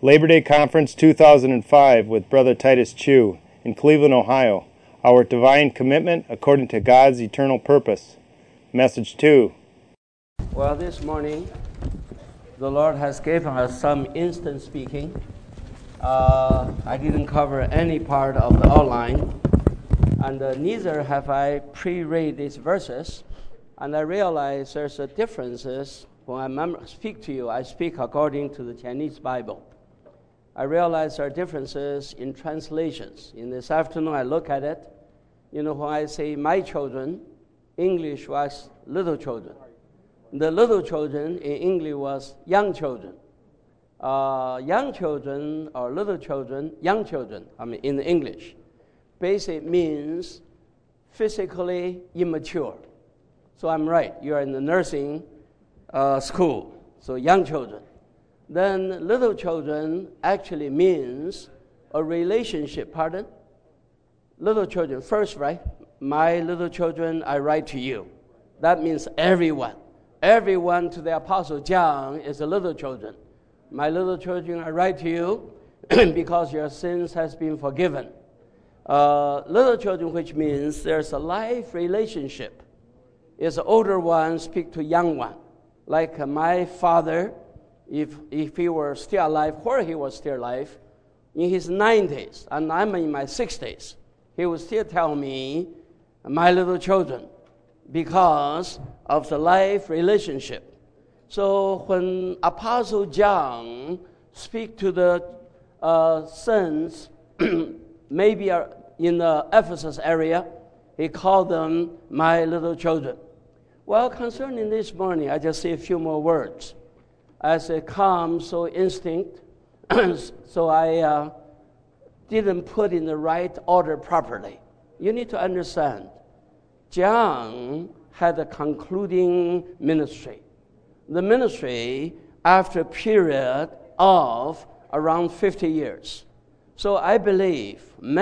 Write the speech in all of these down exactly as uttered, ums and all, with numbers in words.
Labor Day Conference two thousand five with Brother Titus Chu in Cleveland, Ohio. Our divine commitment according to God's eternal purpose. Message two. Well, this morning, the Lord has given us some instant speaking. Uh, I didn't cover any part of the outline, and uh, neither have I pre-read these verses. And I realize there's a differences when I mem- speak to you. I speak according to the Chinese Bible. I realize there are differences in translations. In this afternoon, I look at it. You know, when I say my children, English was little children. The little children in English was young children. Uh, young children or little children, young children, I mean, in English, basic means physically immature. So I'm right. You are in the nursing uh, school, so young children. Then little children actually means a relationship, pardon? Little children, first, right? My little children, I write to you. That means everyone. Everyone to the Apostle John is a little children. My little children, I write to you because your sins has been forgiven. Uh, little children, which means there's a life relationship. It's the older one speak to young one. Like uh, my father, if if he were still alive, where he was still alive, in his nineties, and I'm in my sixties, he would still tell me, my little children, because of the life relationship. So when Apostle John speak to the uh, sons, maybe in the Ephesus area, he called them my little children. Well, concerning this morning, I just say a few more words. As it comes so instinct, so I uh, didn't put in the right order properly. You need to understand, John had a concluding ministry. The ministry after a period of around fifty years. So I believe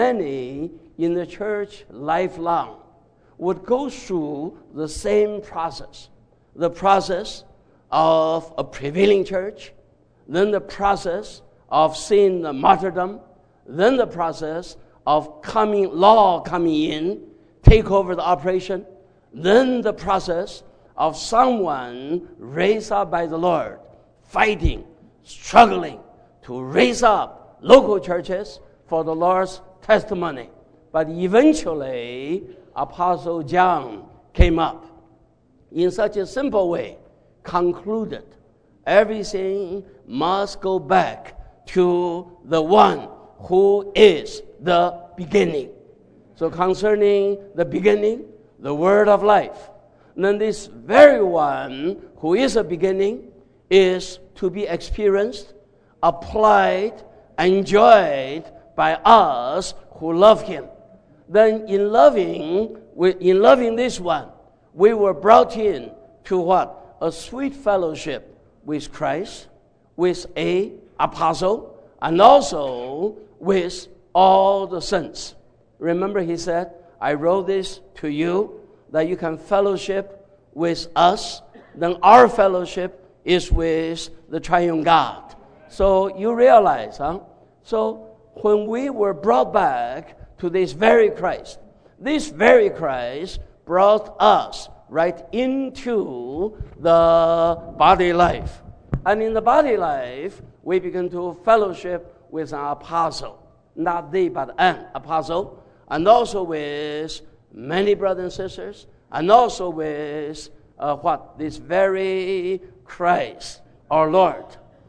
many in the church lifelong would go through the same process. The process of a prevailing church, then the process of seeing the martyrdom, then the process of coming law coming in, take over the operation, then the process of someone raised up by the Lord, fighting, struggling to raise up local churches for the Lord's testimony. But eventually, Apostle John came up in such a simple way, concluded everything must go back to the one who is the beginning. So concerning the beginning, the word of life, then this very one who is a beginning is to be experienced, applied, enjoyed by us who love him. Then in loving, in loving this one, we were brought in to what? A sweet fellowship with Christ, with a apostle, and also with all the saints. Remember he said, I wrote this to you that you can fellowship with us. Then our fellowship is with the triune God. So you realize, huh? So when we were brought back to this very Christ, this very Christ brought us right into the body life. And in the body life, we begin to fellowship with an apostle. Not they, but an apostle. And also with many brothers and sisters. And also with uh, what? This very Christ, our Lord.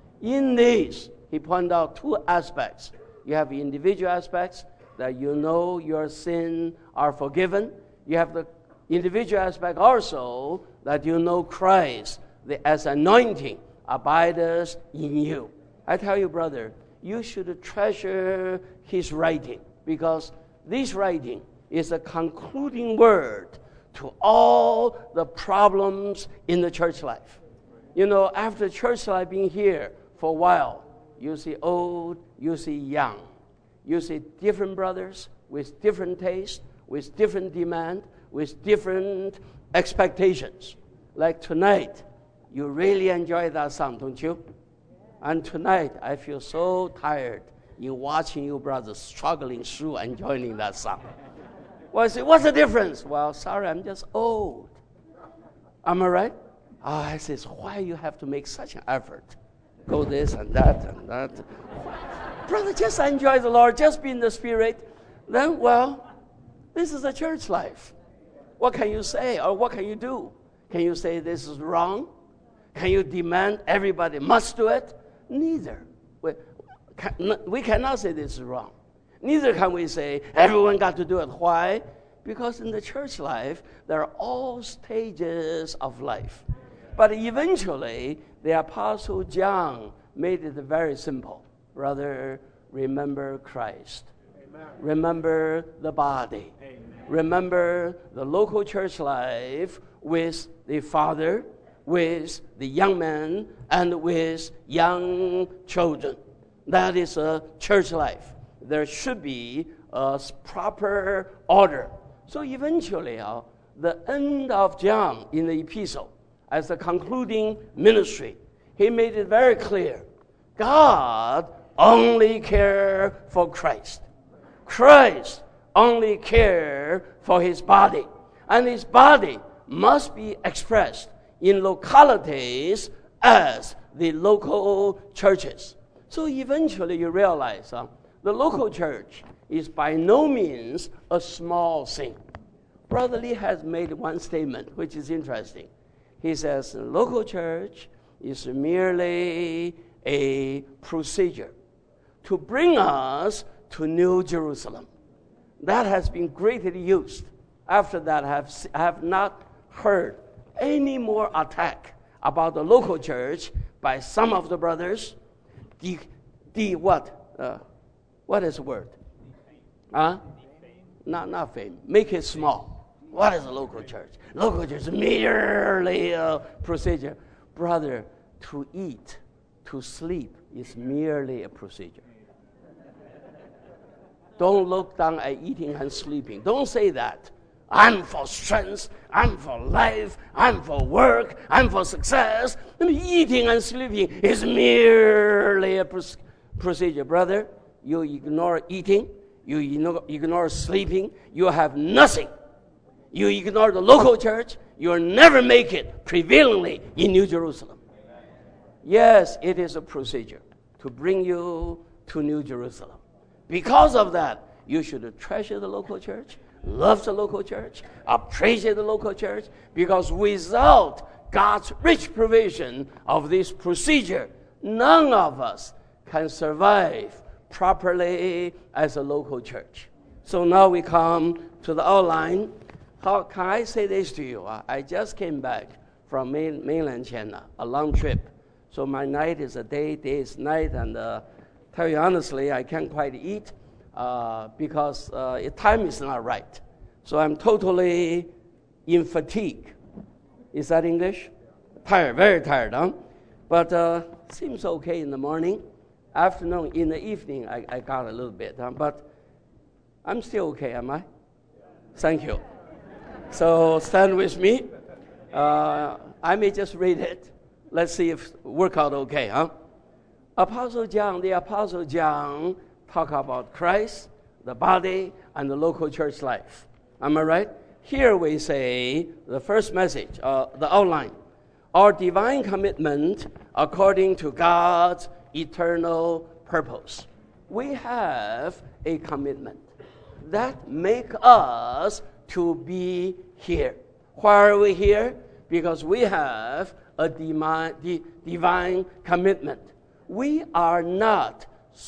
In this, he pointed out two aspects. You have the individual aspects, that you know your sins are forgiven. You have the individual aspect also, that you know Christ, the, as anointing, abides in you. I tell you, brother, you should treasure his writing, because this writing is a concluding word to all the problems in the church life. You know, after church life being here for a while, you see old, you see young. You see different brothers with different tastes, with different demand, with different expectations. Like tonight, you really enjoy that song, don't you? And tonight, I feel so tired in watching you brothers struggling through and joining that song. Well, I say, what's the difference? Well, sorry, I'm just old. Am I right? Oh, I says, why you have to make such an effort? Go this and that and that. Brother, just enjoy the Lord. Just be in the Spirit. Then, well, this is a church life. What can you say or what can you do? Can you say this is wrong? Can you demand everybody must do it? Neither. We, can, we cannot say this is wrong. Neither can we say everyone got to do it. Why? Because in the church life, there are all stages of life. But eventually, the Apostle John made it very simple. Brother, remember Christ. Amen. Remember the body. Amen. Remember the local church life with the father, with the young man, and with young children. That is a church life. There should be a proper order. So eventually, uh, the end of John in the epistle, as the concluding ministry, he made it very clear. God only cares for Christ. Christ only cares for his body. And his body must be expressed in localities as the local churches. So eventually you realize uh, the local church is by no means a small thing. Brother Lee has made one statement which is interesting. He says the local church is merely a procedure to bring us to New Jerusalem. That has been greatly used. After that, I have, I have not heard any more attack about the local church by some of the brothers. The, the what? Uh, what is the word? Huh? Not, not fame. Make it small. What is a local church? Local church is merely a procedure. Brother, to eat, to sleep is merely a procedure. Don't look down at eating and sleeping. Don't say that. I'm for strength. I'm for life. I'm for work. I'm for success. I mean, eating and sleeping is merely a procedure. Brother, you ignore eating. You ignore sleeping. You have nothing. You ignore the local church. You'll never make it prevailingly in New Jerusalem. Yes, it is a procedure to bring you to New Jerusalem. Because of that, you should treasure the local church, love the local church, appreciate the local church, because without God's rich provision of this procedure, none of us can survive properly as a local church. So now we come to the outline. How can I say this to you? I just came back from main, mainland China, a long trip. So my night is a day, day is night, and uh, tell you honestly, I can't quite eat uh, because uh, time is not right. So I'm totally in fatigue. Is that English? Tired, very tired, huh? But uh, seems okay in the morning. Afternoon, in the evening, I, I got a little bit, huh? But I'm still okay, am I? Thank you. So stand with me. Uh, I may just read it. Let's see if it work out okay, huh? Apostle John, the Apostle John, talk about Christ, the body, and the local church life. Am I right? Here we say the first message, uh, the outline. Our divine commitment according to God's eternal purpose. We have a commitment that make us to be here. Why are we here? Because we have a divine, divine commitment. We are not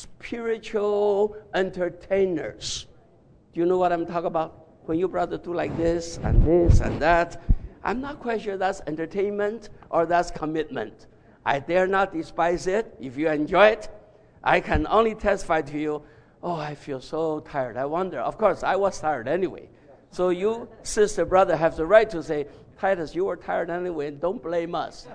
spiritual entertainers. Do you know what I'm talking about? When you brother do like this and this and that, I'm not quite sure that's entertainment or that's commitment. I dare not despise it. If you enjoy it, I can only testify to you, oh, I feel so tired. I wonder. Of course, I was tired anyway. So you, sister, brother, have the right to say, Titus, you were tired anyway, don't blame us.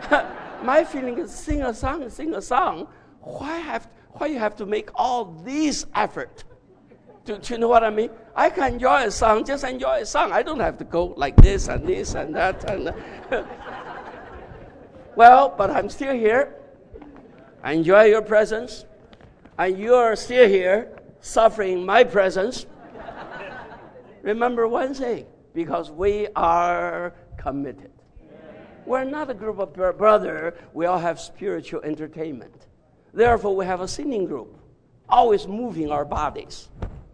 My feeling is sing a song, sing a song. Why have why you have to make all this effort? Do, do you know what I mean? I can enjoy a song, just enjoy a song. I don't have to go like this and this and that. And well, but I'm still here. I enjoy your presence. And you are still here suffering my presence. Remember one thing, because we are committed. We're not a group of brothers. We all have spiritual entertainment. Therefore, we have a singing group, always moving our bodies.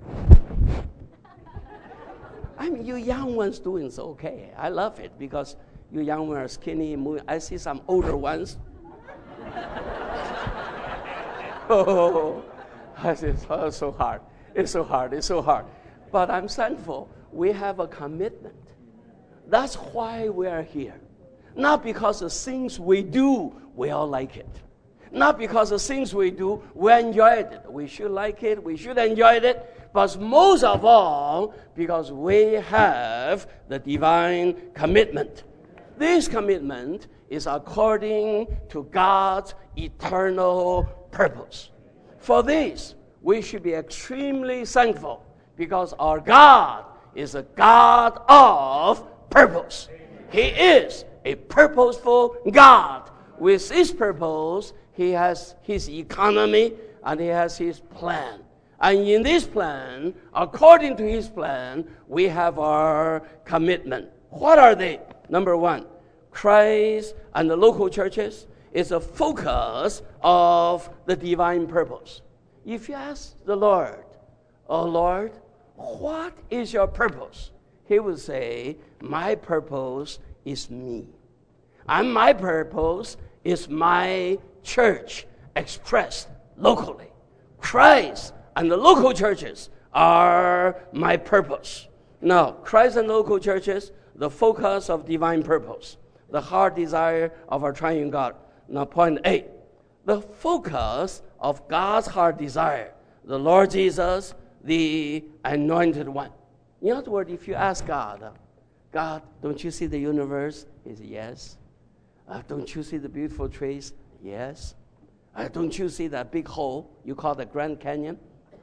I mean, you young ones doing so okay. I love it because you young ones are skinny, moving. I see some older ones. oh, it's oh, so hard. It's so hard. It's so hard. But I'm thankful we have a commitment. That's why we are here. Not because the things we do, we all like it. Not because the things we do, we enjoy it. We should like it. We should enjoy it. But most of all, because we have the divine commitment. This commitment is according to God's eternal purpose. For this, we should be extremely thankful because our God is a God of purpose. He is a purposeful God. With his purpose, he has his economy and he has his plan. And in this plan, according to his plan, we have our commitment. What are they? Number one, Christ and the local churches is a focus of the divine purpose. If you ask the Lord, oh Lord, what is your purpose? He will say, my purpose is me. And my purpose is my church expressed locally. Christ and the local churches are my purpose. Now, Christ and local churches, the focus of divine purpose, the heart desire of our triune God. Now, point eight, the focus of God's heart desire, the Lord Jesus, the anointed one. In other words, if you ask God, God, don't you see the universe? He says, yes. Uh, don't you see the beautiful trees? Yes. Uh, don't you see that big hole you call the Grand Canyon?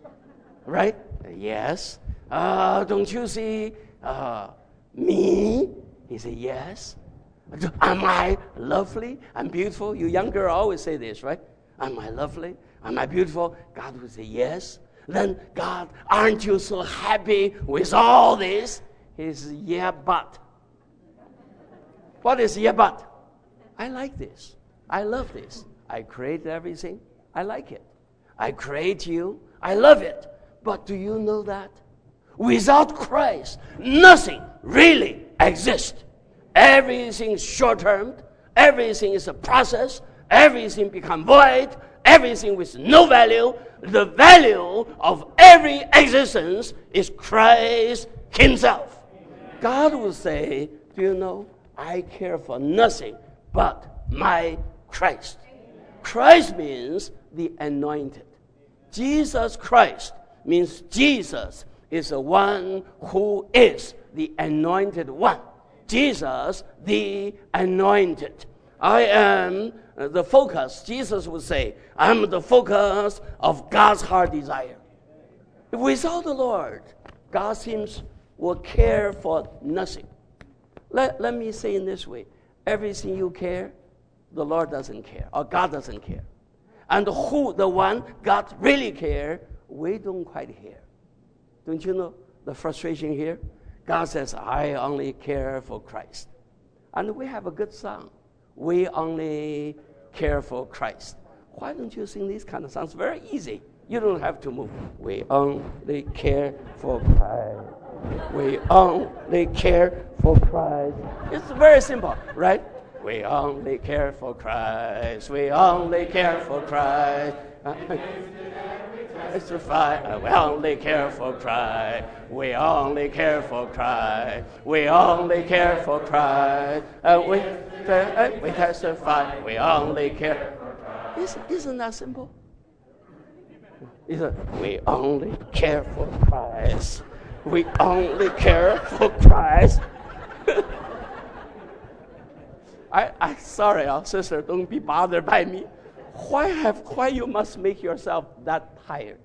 Right? Uh, yes. Uh, don't you see uh, me? He said, yes. Am I lovely and beautiful? You young girl always say this, right? Am I lovely? Am I beautiful? God would say, yes. Then, God, aren't you so happy with all this? He says, yeah, but. What is yeah, but? I like this. I love this. I created everything. I like it. I create you. I love it. But do you know that? Without Christ, nothing really exists. Everything is short-term. Everything is a process. Everything becomes void. Everything with no value. The value of every existence is Christ himself. God will say, do you know, I care for nothing but my Christ. Christ means the anointed. Jesus Christ means Jesus is the one who is the anointed one. Jesus, the anointed. I am the focus. Jesus would say, I'm the focus of God's heart desire. Without the Lord, God seems will care for nothing. Let, let me say in this way, everything you care, the Lord doesn't care, or God doesn't care. And who, the one God really care, we don't quite hear. Don't you know the frustration here? God says, I only care for Christ. And we have a good song. We only care for Christ. Why don't you sing these kind of songs? Very easy. You don't have to move. We only care for Christ. We only care for Christ. It's very simple, right? We only care for Christ. We only care for Christ. It's fine. We only care for Christ. We only care for Christ. We only care for Christ. Uh, we, uh, we testify. We only care for Christ. Isn't, isn't that simple? Isn't, we only care for Christ. We only care for Christ. I, I sorry, uh, sister, don't be bothered by me. Why have why you must make yourself that tired?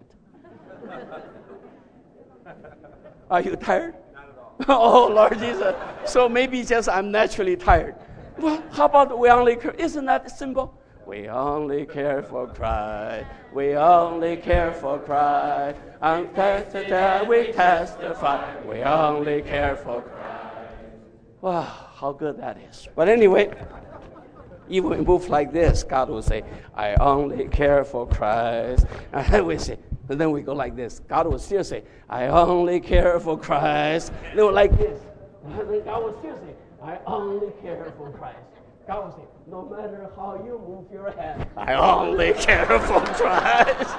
Are you tired? Not at all. Oh, Lord Jesus. So maybe just I'm naturally tired. Well, how about we only care? Isn't that simple? We only care for Christ. We only care for Christ. And testify, we testify. We only care for Christ. Wow, how good that is. But anyway, even we move like this, God will say, I only care for Christ. And then we say, and then we go like this. God will still say, I only care for Christ. They were like this. And then God will still say, I only care for Christ. God will say, no matter how you move your hand, I only care for Christ.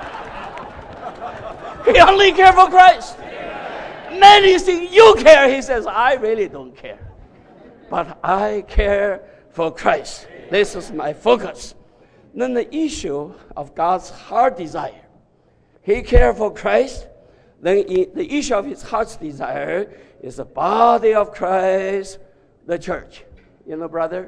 He only care for Christ. Many think you care. He says, I really don't care. But I care for Christ. This is my focus. Then the issue of God's heart desire. He cared for Christ. Then the issue of his heart's desire is the body of Christ, the church. You know, brother,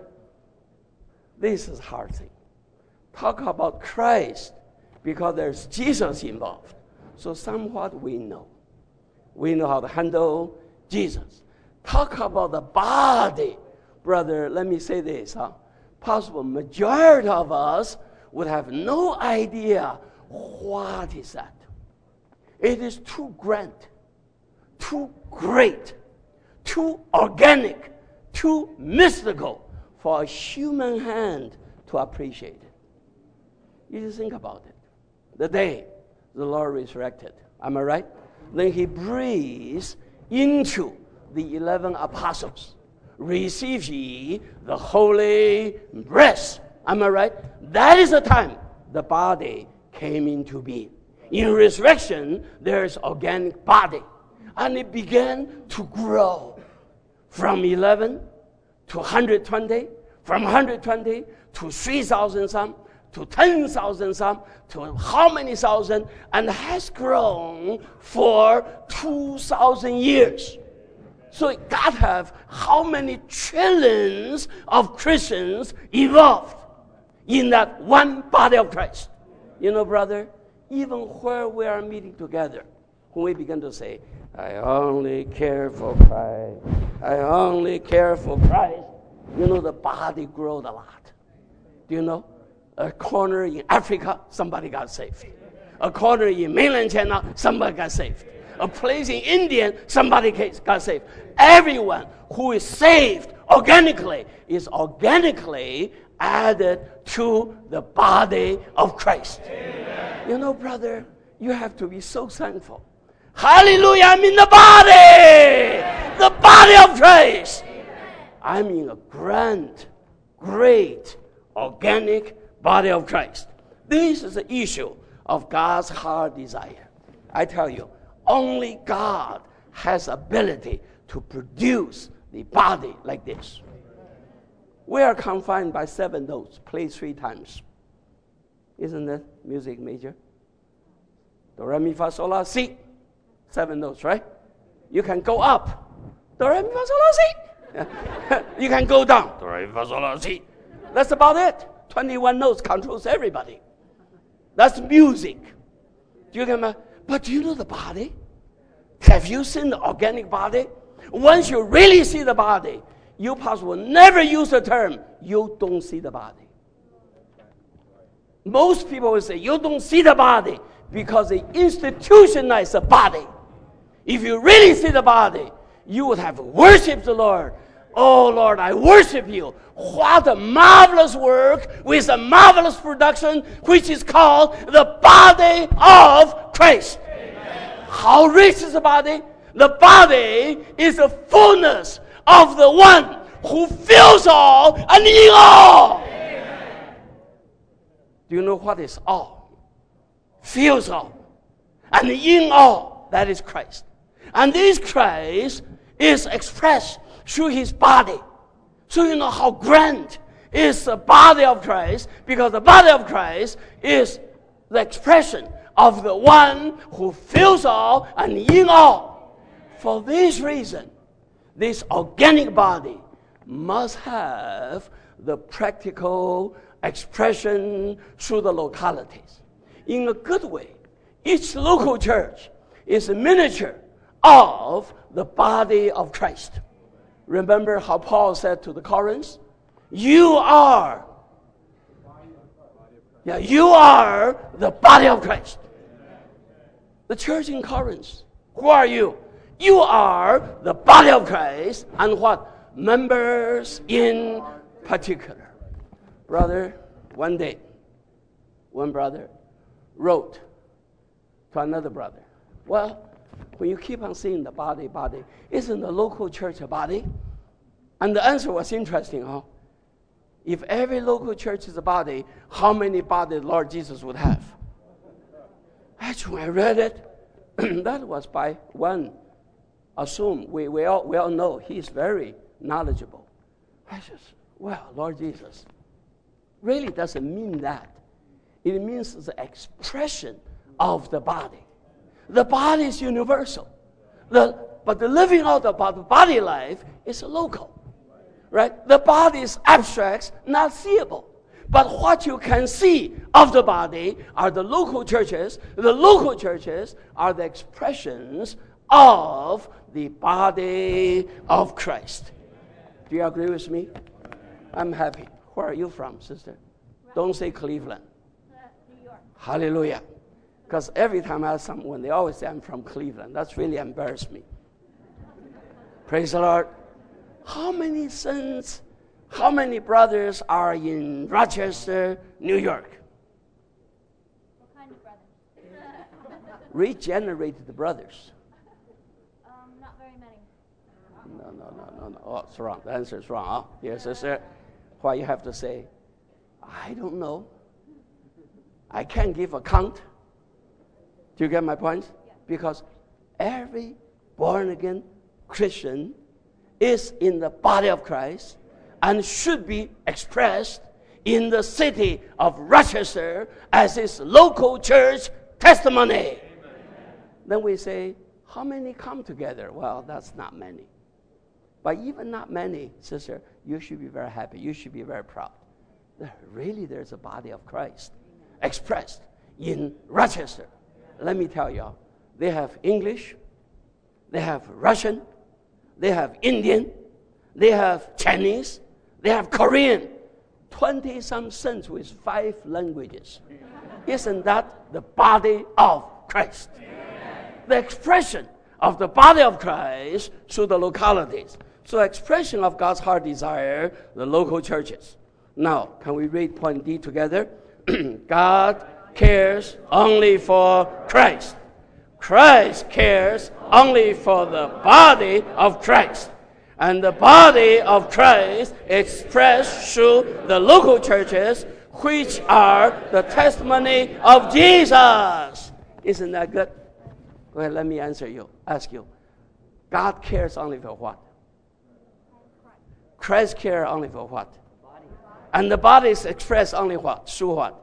this is a hard thing. Talk about Christ because there's Jesus involved. So somewhat we know. We know how to handle Jesus. Talk about the body. Brother, let me say this. Huh? Possible majority of us would have no idea what is that. It is too grand, too great, too organic, too mystical for a human hand to appreciate it. You just think about it. The day the Lord resurrected, am I right? Then he breathes into the eleven apostles. Receive ye the holy breath. Am I right? That is the time the body came into being. In resurrection, there is organic body. And it began to grow from eleven to one hundred twenty, from one hundred twenty to three thousand some, to ten thousand some, to how many thousand, and has grown for two thousand years. So God have how many trillions of Christians involved in that one body of Christ. You know, brother, even where we are meeting together, when we begin to say, I only care for Christ, I only care for Christ, you know, the body grows a lot. Do you know? A corner in Africa, somebody got saved. A corner in mainland China, somebody got saved. A place in India, somebody got saved. Everyone who is saved organically is organically added to the body of Christ. Amen. You know, brother, you have to be so thankful. Hallelujah, I'm in the body! The body of Christ! I'm in a grand, great, organic body of Christ. This is the issue of God's heart desire. I tell you, only God has ability to produce the body like this. We are confined by seven notes. Play three times. Isn't that music major? Do, re, mi, fa, sol, la, si. Seven notes, right? You can go up. Do, re, mi, fa, sol, la, si. You can go down. Do, re, mi, fa, sol, la, si. That's about it. twenty-one notes controls everybody. That's music. Do you get But do you know the body? Have you seen the organic body? Once you really see the body, you possibly never use the term, you don't see the body. Most people will say, you don't see the body because they institutionalize the body. If you really see the body, you would have worshiped the Lord. Oh, Lord, I worship you. What a marvelous work with a marvelous production, which is called the body of Christ. Amen. How rich is the body? The body is the fullness of the one who fills all and in all. Amen. Do you know what is all? Fills all and in all. That is Christ. And this Christ is expressed through his body. So you know how grand is the body of Christ, because the body of Christ is the expression of the one who fills all and in all. For this reason, this organic body must have the practical expression through the localities. In a good way, each local church is a miniature of the body of Christ. Remember how Paul said to the Corinthians, you are Yeah, you are the body of Christ. The church in Corinth, who are you? You are the body of Christ, and what? Members in particular. Brother, one day, one brother wrote to another brother, well, when you keep on saying the body, body, isn't the local church a body? And the answer was interesting, huh? If every local church is a body, how many bodies Lord Jesus would have? Actually, when I read it, that was by one. Assume, we, we, all, we all know he's very knowledgeable. I just, well, Lord Jesus, really doesn't mean that. It means the expression of the body. The body is universal. The, but the living out of the body life is local. Right? The body is abstract, not seeable. But what you can see of the body are the local churches. The local churches are the expressions of the body of Christ. Do you agree with me? I'm happy. Where are you from, sister? Don't say Cleveland. New York. Hallelujah. Because every time I ask someone, they always say I'm from Cleveland. That's really embarrassed me. Praise the Lord. How many sons, how many brothers are in Rochester, New York? What kind of brothers? Regenerated brothers. Um, not very many. No, no, no, no, no. Oh, it's wrong. The answer is wrong. Huh? Yes, sister. Why you have to say, I don't know. I can't give a count. Do you get my point? Yeah. Because every born-again Christian is in the body of Christ and should be expressed in the city of Rochester as his local church testimony. Amen. Then we say, how many come together? Well, that's not many. But even not many, sister, you should be very happy. You should be very proud. Really, there's a body of Christ expressed in Rochester. Let me tell you, they have English, they have Russian, they have Indian, they have Chinese, they have Korean. twenty-some sons with five languages. Isn't that the body of Christ? The expression of the body of Christ through the localities. So expression of God's heart desire, the local churches. Now, can we read point D together? God cares only for Christ. Christ cares only for the body of Christ. And the body of Christ expressed through the local churches, which are the testimony of Jesus. Isn't that good? Well, let me answer you, ask you. God cares only for what? Christ cares only for what? And the body is expressed only what? Through what?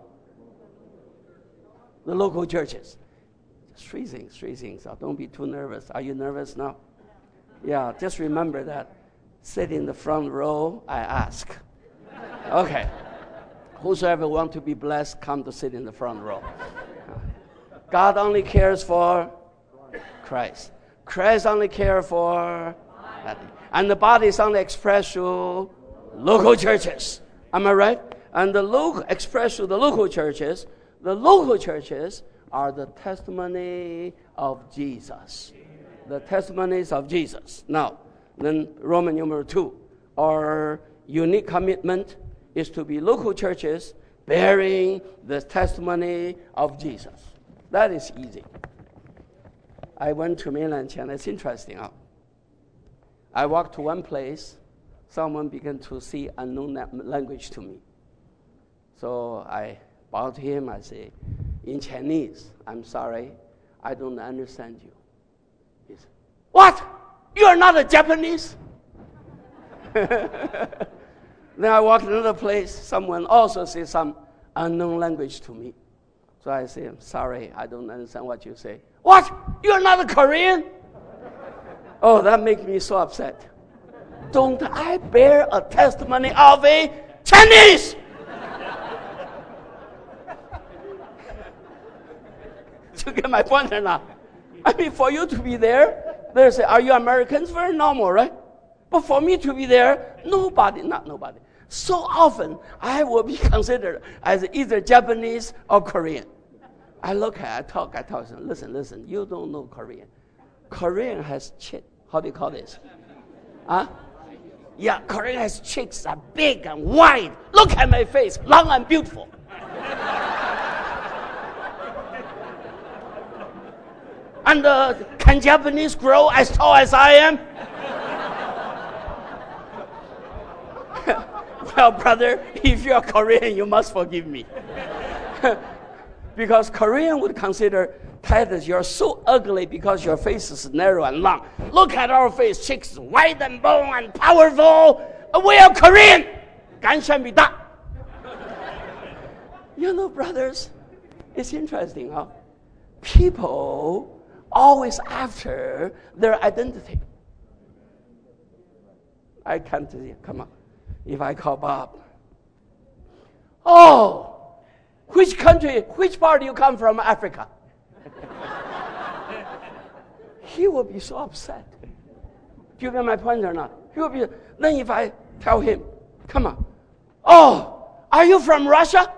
The local churches. Just three things, three things. So don't be too nervous. Are you nervous now? Yeah, just remember that. Sit in the front row, I ask. Okay. Whosoever want to be blessed, come to sit in the front row. God only cares for Christ. Christ only cares for body. And the body is only expressed through local churches. Am I right? And the local expressed through the local churches, the local churches are the testimony of Jesus. The testimonies of Jesus. Now, then Roman numeral two, our unique commitment is to be local churches bearing the testimony of Jesus. That is easy. I went to mainland China. It's interesting. Huh? I walked to one place. Someone began to say unknown language to me. So I bowed to him. I say, in Chinese, I'm sorry, I don't understand you. He said, what? You are not a Japanese? Then I walked to another place. Someone also said some unknown language to me. So I say, I'm sorry, I don't understand what you say. What? You are not a Korean? Oh, that makes me so upset. Don't I bear a testimony of a Chinese? You get my point or not? I mean, for you to be there, they say, are you Americans? Very normal, right? But for me to be there, nobody, not nobody, So often, I will be considered as either Japanese or Korean. I look at, I talk, I talk, listen, listen, you don't know Korean. Korean has chick, how do you call this? Huh? Yeah, Korean has chicks are big and wide. Look at my face, long and beautiful. And uh, can Japanese grow as tall as I am? Well, brother, if you're Korean, you must forgive me. Because Korean would consider Titus, you're so ugly because your face is narrow and long. Look at our face, cheeks wide and bone and powerful. We are Korean. 感谢你大. You know, brothers, it's interesting, huh? People always after their identity. I can't see. Come on. If I call Bob, oh, which country, which part do you come from, Africa? He will be so upset. Do you get my point or not? He will be. Then if I tell him, come on, oh, are you from Russia?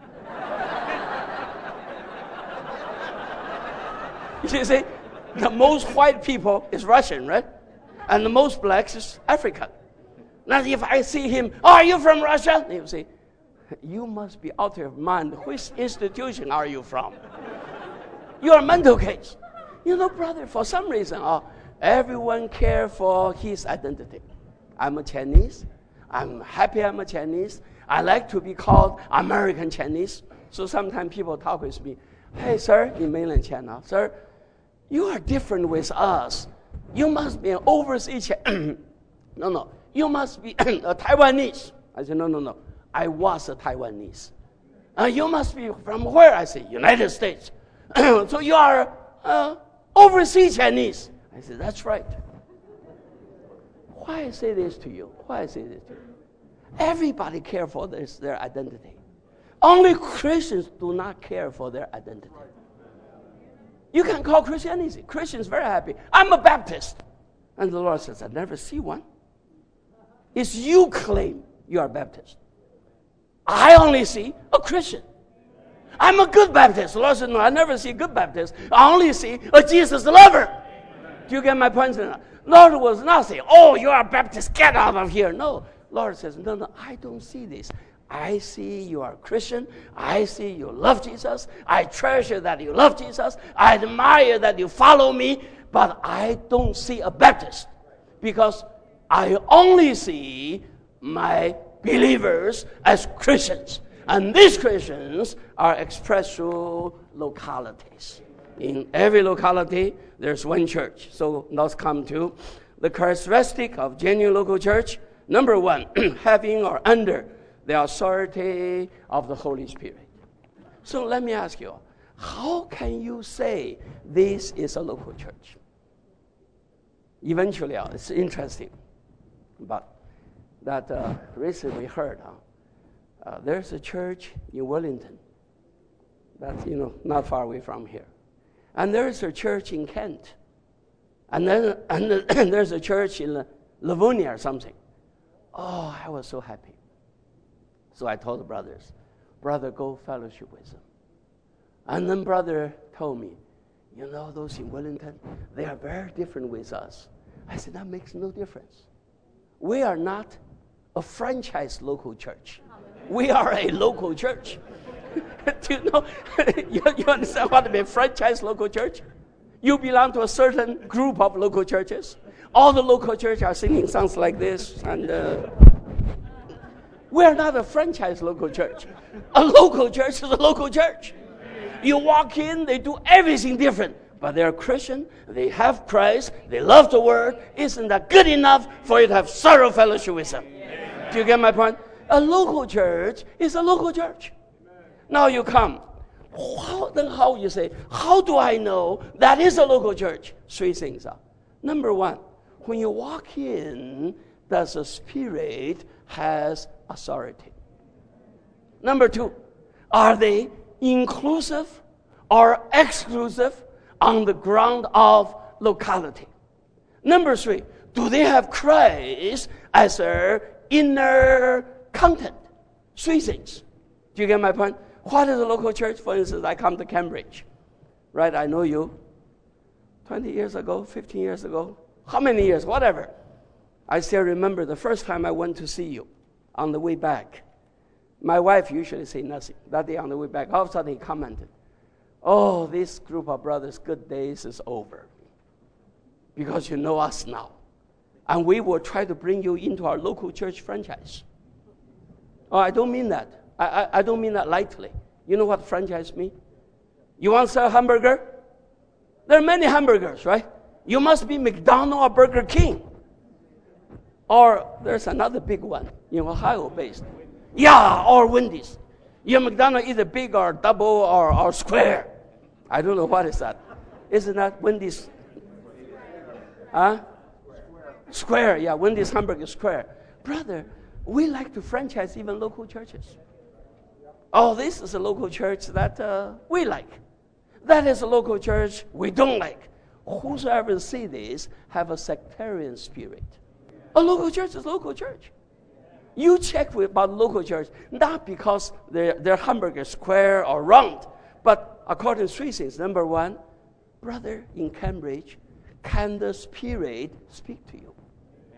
You see, the most white people is Russian, right? And the most blacks is African. Now if I see him, oh, are you from Russia? He will say, you must be out of your mind. Which institution are you from? You're a mental case. You know, brother, for some reason, uh, everyone cares for his identity. I'm a Chinese. I'm happy I'm a Chinese. I like to be called American Chinese. So sometimes people talk with me, hey, sir, in mainland China, sir, you are different with us. You must be an overseas Chinese. No, no. You must be a Taiwanese. I said, no, no, no. I was a Taiwanese. Uh, you must be from where? I said, United States. So you are uh, overseas Chinese. I said, that's right. Why I say this to you? Why I say this to you? Everybody cares for this, their identity. Only Christians do not care for their identity. You can call Christianity. Christians very happy. I'm a Baptist. And the Lord says, I never see one. It's you claim you are Baptist. I only see a Christian. I'm a good Baptist. The Lord said, no, I never see a good Baptist. I only see a Jesus lover. Do you get my point? Lord was not saying, oh, you are a Baptist, get out of here. No. Lord says, no, no, I don't see this. I see you are a Christian. I see you love Jesus. I treasure that you love Jesus. I admire that you follow me. But I don't see a Baptist because I only see my believers as Christians. And these Christians are expressed through localities. In every locality, there's one church. So let's come to the characteristic of genuine local church. Number one, having or under the authority of the Holy Spirit. So let me ask you, how can you say this is a local church? Eventually, uh, it's interesting, but that uh, recently heard, uh, uh, there's a church in Wellington that's, you know, not far away from here. And there's a church in Kent. And then and, and there's a church in Livonia or something. Oh, I was so happy. So I told the brothers, brother, go fellowship with them. And then brother told me, you know, those in Wellington, they are very different with us. I said, that makes no difference. We are not a franchise local church. We are a local church. Do you know, you, you understand what I mean, franchise local church? You belong to a certain group of local churches. All the local churches are singing songs like this, and uh, we're not a franchise local church. A local church is a local church. You walk in, they do everything different, but they're Christian, they have Christ, they love the Word. Isn't that good enough for you to have thorough fellowship with them? Amen. Do you get my point? A local church is a local church. Now you come. How, then how you say, how do I know that is a local church? Three things are. Number one, when you walk in, does the Spirit has authority? Number two, are they inclusive or exclusive on the ground of locality? Number three, do they have Christ as their inner content, three things. Do you get my point? What is a local church? For instance, I come to Cambridge, right? I know you twenty years ago, fifteen years ago, how many years, whatever. I still remember the first time I went to see you on the way back. My wife usually say nothing. That day on the way back, all of a sudden he commented, oh, this group of brothers, good days is over. Because you know us now. And we will try to bring you into our local church franchise. Oh, I don't mean that. I, I, I don't mean that lightly. You know what franchise means? You want to sell hamburger? There are many hamburgers, right? You must be McDonald's or Burger King. Or there's another big one in Ohio based. Yeah, or Wendy's. Your McDonald's either big or double or, or square. I don't know what is that. Isn't that Wendy's? Huh? Square, yeah, Wendy's hamburger square. Brother, we like to franchise even local churches. Oh, this is a local church that uh, we like. That is a local church we don't like. Whosoever see this have a sectarian spirit. A local church is a local church. You check with about local church, not because their, their hamburger is square or round, but according to three things. Number one, brother in Cambridge, can the Spirit speak to you?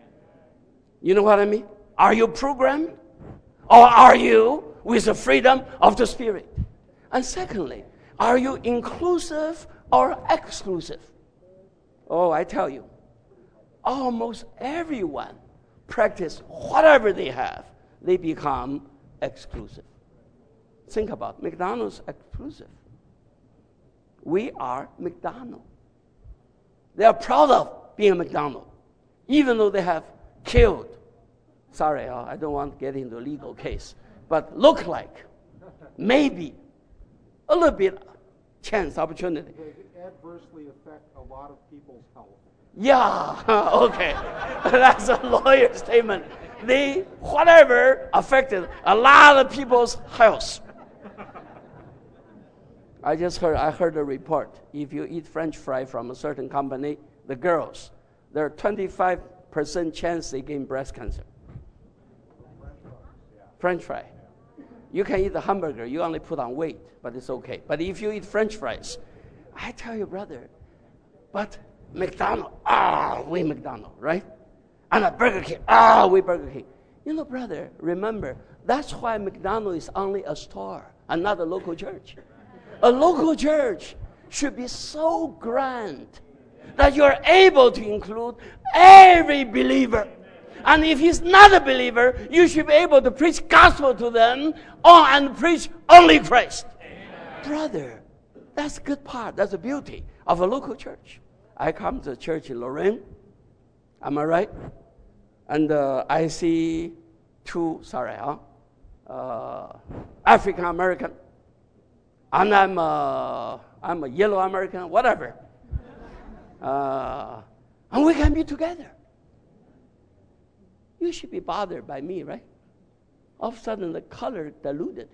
You know what I mean? Are you programmed? Or are you with the freedom of the Spirit? And secondly, are you inclusive or exclusive? Oh, I tell you, almost everyone practice whatever they have, they become exclusive. Think about it. McDonald's exclusive. We are McDonald's. They are proud of being a McDonald's, even though they have killed. Sorry, uh, I don't want to get into a legal case, but look like maybe a little bit chance, opportunity. They adversely affect a lot of people's health. Yeah, okay. That's a lawyer statement. They, whatever, affected a lot of people's health. I just heard, I heard a report. If you eat French fry from a certain company, the girls, there are twenty-five percent chance they gain breast cancer. French fry. You can eat the hamburger, you only put on weight, but it's okay. But if you eat French fries, I tell you, brother, but McDonald's, ah, we McDonald's, right? And a Burger King, ah, we Burger King. You know, brother, remember, that's why McDonald's is only a store and not a local church. A local church should be so grand that you are able to include every believer. And if he's not a believer, you should be able to preach gospel to them or, and preach only Christ. Amen. Brother, that's the good part. That's the beauty of a local church. I come to a church in Lorraine. Am I right? And uh, I see two, sorry, huh? Uh, African American. And I'm a, I'm a yellow American, whatever. Uh, and we can be together. You should be bothered by me, right? All of a sudden, the color diluted.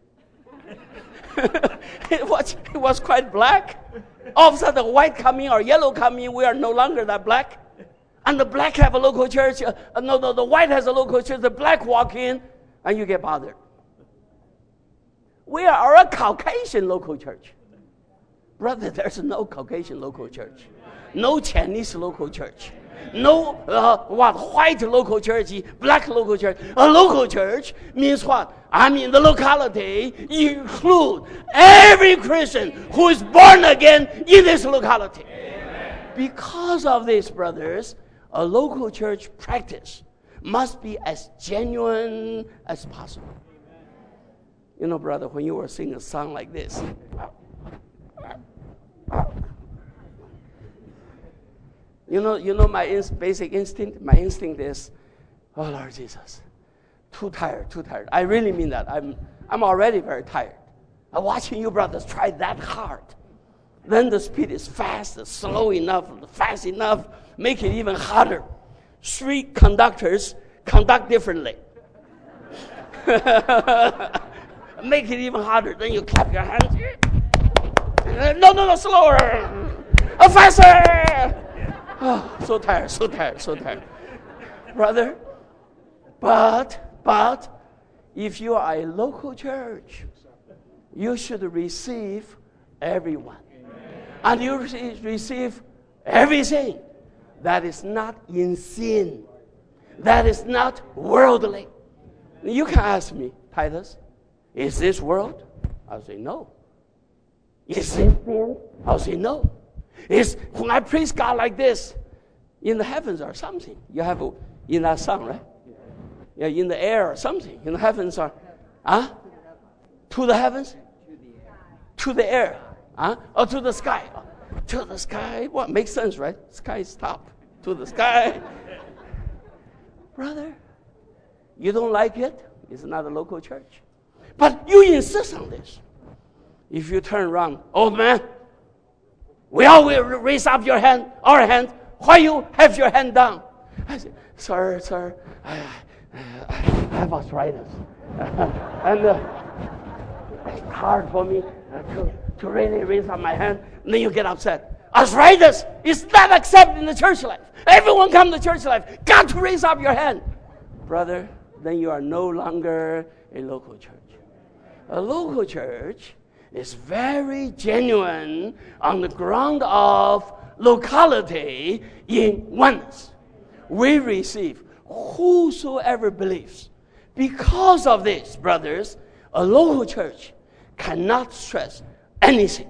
it, was, it was quite black. All of a sudden, the white coming or yellow coming, we are no longer that black. And the black have a local church. Uh, no, no, the white has a local church. The black walk in, and you get bothered. We are a Caucasian local church. Brother, there's no Caucasian local church. No Chinese local church. No uh, what white local church, black local church. A local church means what? I mean, the locality include every Christian who is born again in this locality. Amen. Because of this, brothers, a local church practice must be as genuine as possible. You know, brother, when you were singing a song like this, you know, you know my ins- basic instinct? My instinct is, oh, Lord Jesus, too tired, too tired. I really mean that. I'm, I'm already very tired. I'm watching you brothers try that hard. Then the speed is fast, slow enough, fast enough, make it even harder. Three conductors conduct differently. Make it even harder. Then you clap your hands. No, no, no, slower. Oh, faster. Oh, so tired, so tired, so tired. Brother, but, but, if you are a local church, you should receive everyone. And you re- receive everything that is not in sin, that is not worldly. You can ask me, Titus, is this world? I'll say no. Is this sin? I'll say no. Is when I praise God like this, in the heavens or something. You have a, in that song, right? Yeah, in the air or something. In the heavens are, huh? To the heavens? To the air. Huh? Or to the sky. To the sky. What? Makes sense, right? Sky is top. To the sky. Brother, you don't like it? It's not a local church. But you insist on this. If you turn around, old man, we all will raise up your hand, our hand, why you have your hand down? I say, sir, sir, I, I have arthritis. and uh, it's hard for me uh, to, to really raise up my hand. And then you get upset. Arthritis is not accepted in the church life. Everyone come to church life. Got to raise up your hand. Brother, then you are no longer a local church. A local church is very genuine on the ground of locality in oneness. We receive whosoever believes. Because of this, brothers, a local church cannot stress anything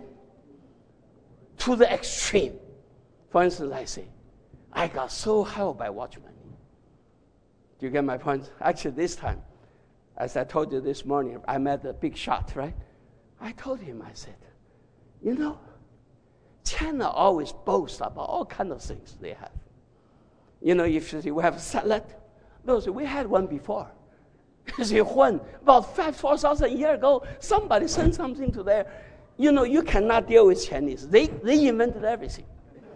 to the extreme. For instance, I say, I got so helped by Watchman. Do you get my point? Actually, this time, as I told you this morning, I met a big shot, right? I told him, I said, you know, China always boasts about all kinds of things they have. You know, if you see we have a salad, those we had one before. You see, when about five, four thousand years ago, somebody sent something to there. You know, you cannot deal with Chinese. They they invented everything.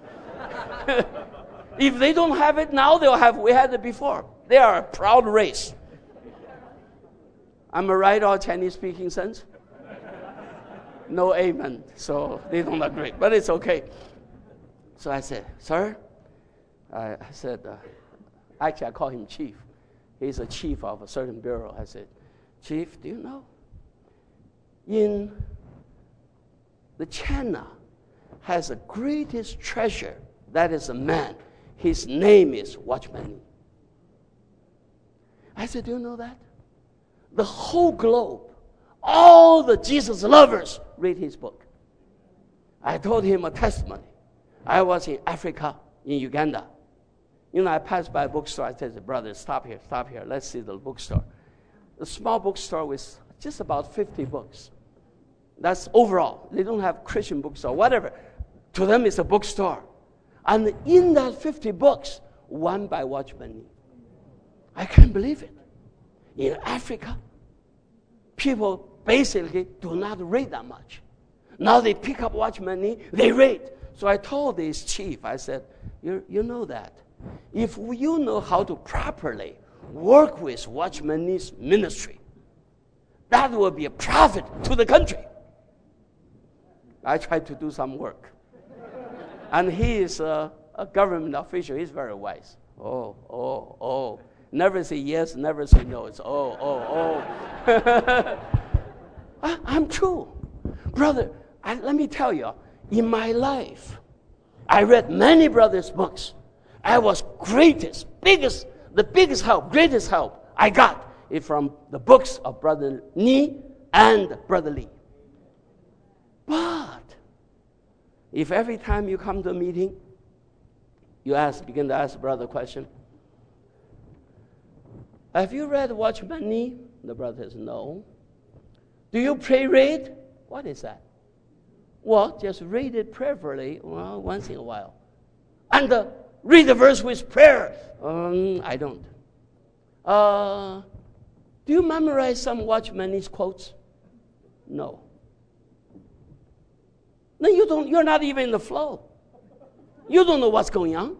If they don't have it now, they'll have. We had it before. They are a proud race. Am I right, all Chinese-speaking sons? No amen, so they don't agree, but it's okay. So I said, sir, I, I said, uh, actually I call him chief. He's a chief of a certain bureau. I said, chief, do you know? In the China has the greatest treasure, that is a man. His name is Watchman Nee. I said, do you know that? The whole globe, all the Jesus lovers read his book. I told him a testimony. I was in Africa, in Uganda. You know, I passed by a bookstore. I said, brother, stop here, stop here. Let's see the bookstore. A small bookstore with just about fifty books. That's overall. They don't have Christian bookstore, whatever. To them, it's a bookstore. And in that fifty books, one by Watchman Nee. I can't believe it. In Africa, people basically do not read that much. Now they pick up Watchman Nee, they read. So I told this chief, I said, you, you know that. If you know how to properly work with Watchman Nee's ministry, that will be a profit to the country. I tried to do some work. And he is a, a government official. He's very wise. Oh, oh, oh. Never say yes, never say no. It's oh, oh, oh. I, I'm true. Brother, I, let me tell you, in my life, I read many brothers' books. I was greatest, biggest, the biggest help, greatest help I got is from the books of Brother Nee and Brother Lee. But if every time you come to a meeting, you ask, begin to ask the brother a question, have you read Watchman Nee? The brother says, no. Do you pray read? What is that? Well, just read it prayerfully, well, once in a while. And uh, read the verse with prayer. Um, I don't. Uh, do you memorize some Watchman Nee's quotes? No. Then you don't, you're not even in the flow. You don't know what's going on.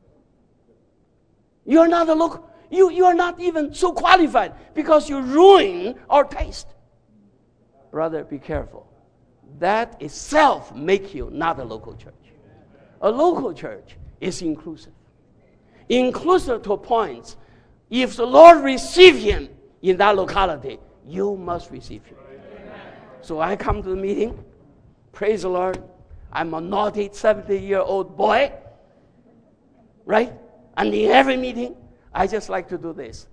You're not a local. You, you are not even so qualified because you ruin our taste. Brother, be careful. That itself makes you not a local church. A local church is inclusive. Inclusive to points. If the Lord receive him, in that locality, you must receive him. So I come to the meeting. Praise the Lord. I'm a naughty seventy-year-old boy. Right? And in every meeting, I just like to do this.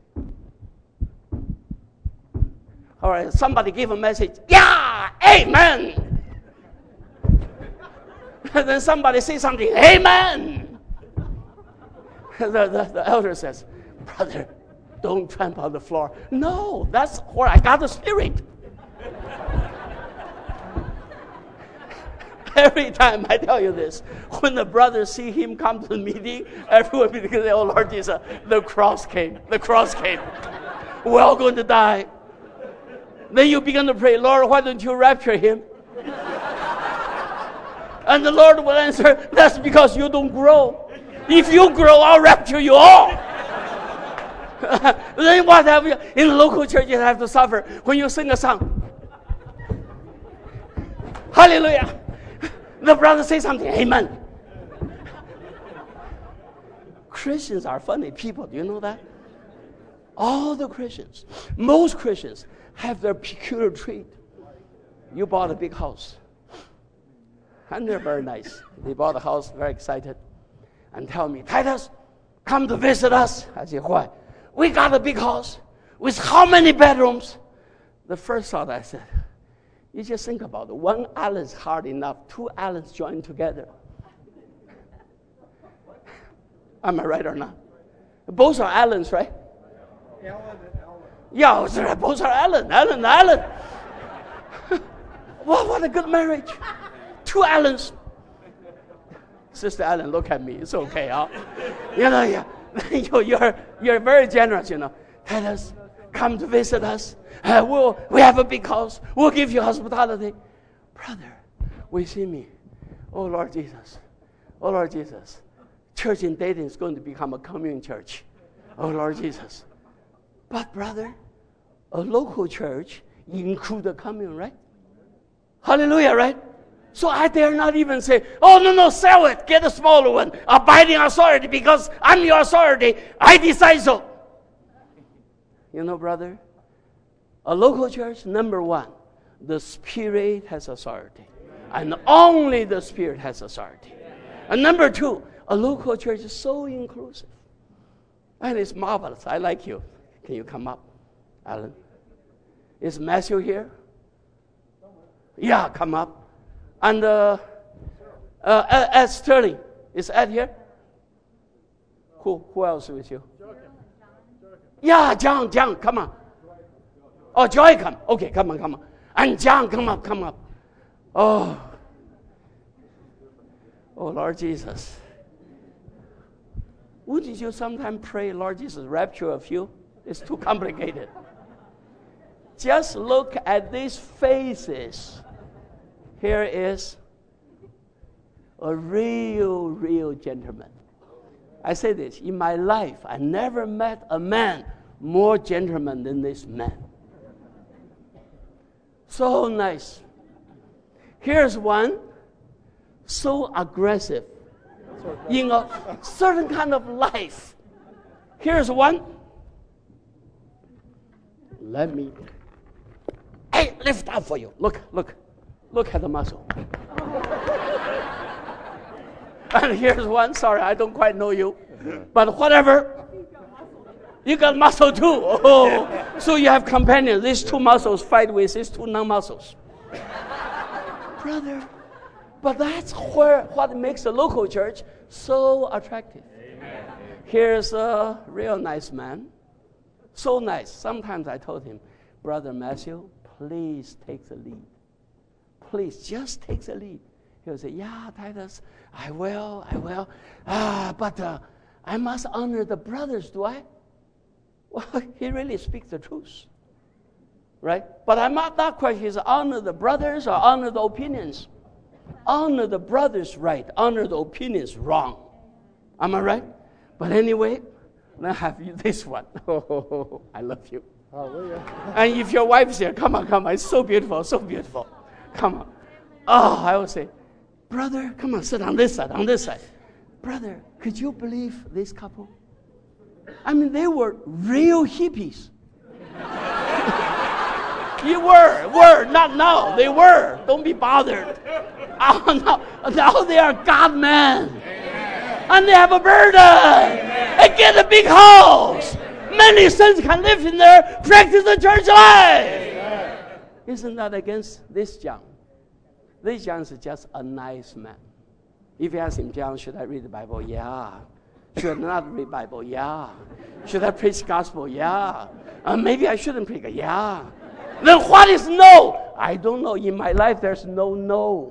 All right, somebody give a message. Yeah, amen. And then somebody say something. Amen. The, the, the elder says, brother, don't trample on the floor. No, that's where I got the Spirit. Every time I tell you this, when the brothers see him come to the meeting, everyone begins to say, oh Lord Jesus, the cross came, the cross came. We're all going to die. Then you begin to pray, Lord, why don't you rapture him? And the Lord will answer, that's because you don't grow. If you grow, I'll rapture you all. Then what have you? In the local church, you have to suffer when you sing a song. Hallelujah. The brother say something, amen. Christians are funny people. Do you know that? All the Christians, most Christians have their peculiar trait. You bought a big house. And they're very nice. They bought a house, very excited, and tell me, Titus, come to visit us. I say, why? We got a big house with how many bedrooms? The first thought I said, you just think about it. One island's hard enough. Two islands joined together. Am I right or not? Both are islands, right? Ellen and Ellen. Yeah, both are island, island, island. What, what a good marriage. Two islands. Sister Ellen, look at me. It's okay, huh? You know, yeah. you, you're, you're very generous, you know. Tell us, come to visit us. Uh, we'll, we have a big house. We'll give you hospitality. Brother, we see me. Oh, Lord Jesus. Oh, Lord Jesus. Church in Dayton is going to become a community church. Oh, Lord Jesus. But, brother, a local church includes the communion, right? Hallelujah, right? So I dare not even say, oh, no, no, sell it. Get a smaller one. Abiding authority because I'm your authority. I decide so. You know, brother, a local church, number one, the Spirit has authority. And only the Spirit has authority. And number two, a local church is so inclusive. And it's marvelous. I like you. Can you come up, Alan? Is Matthew here? Yeah, come up. And uh, uh, Ed Sterling. Is Ed here? Who, who else with you? Yeah, John, John, come on. Oh, Joy, come. Okay, come on, come on. And John, come up, come up. Oh. Oh, Lord Jesus. Wouldn't you sometimes pray, Lord Jesus, rapture of you? It's too complicated. Just look at these faces. Here is a real, real gentleman. I say this, in my life, I never met a man more gentleman than this man. So nice. Here's one so aggressive in a certain kind of life. Here's one. Let me, hey, lift up for you. Look, look, look at the muscle. And here's one. Sorry, I don't quite know you, but whatever. You got muscle too. Oh, so you have companions. These two muscles fight with these two non-muscles. Brother, but that's where what makes the local church so attractive. Amen. Here's a real nice man. So nice. Sometimes I told him, Brother Matthew, please take the lead. Please, just take the lead. He will say, yeah, Titus, I will, I will. Ah, but uh, I must honor the brothers, do I? Well, he really speaks the truth. Right? But I'm not that question is honor the brothers or honor the opinions. Honor the brothers right, honor the opinions wrong. Am I right? But anyway, I have you this one. Oh, I love you. Hallelujah. And if your wife's here, come on, come on. It's so beautiful, so beautiful. Come on. Oh, I would say, brother, come on, sit on this side, on this side. Brother, could you believe this couple? I mean, they were real hippies. You were, were, not now. They were. Don't be bothered. Oh, now, now they are God-men. And they have a burden. And get a big house. Many sons can live in there, practice the church life. Isn't that against this John? This John is just a nice man. If you ask him, John, should I read the Bible? Yeah. Should I not read the Bible? Yeah. Should I preach the gospel? Yeah. Uh, maybe I shouldn't preach. Yeah. Then what is no? I don't know. In my life, there's no no.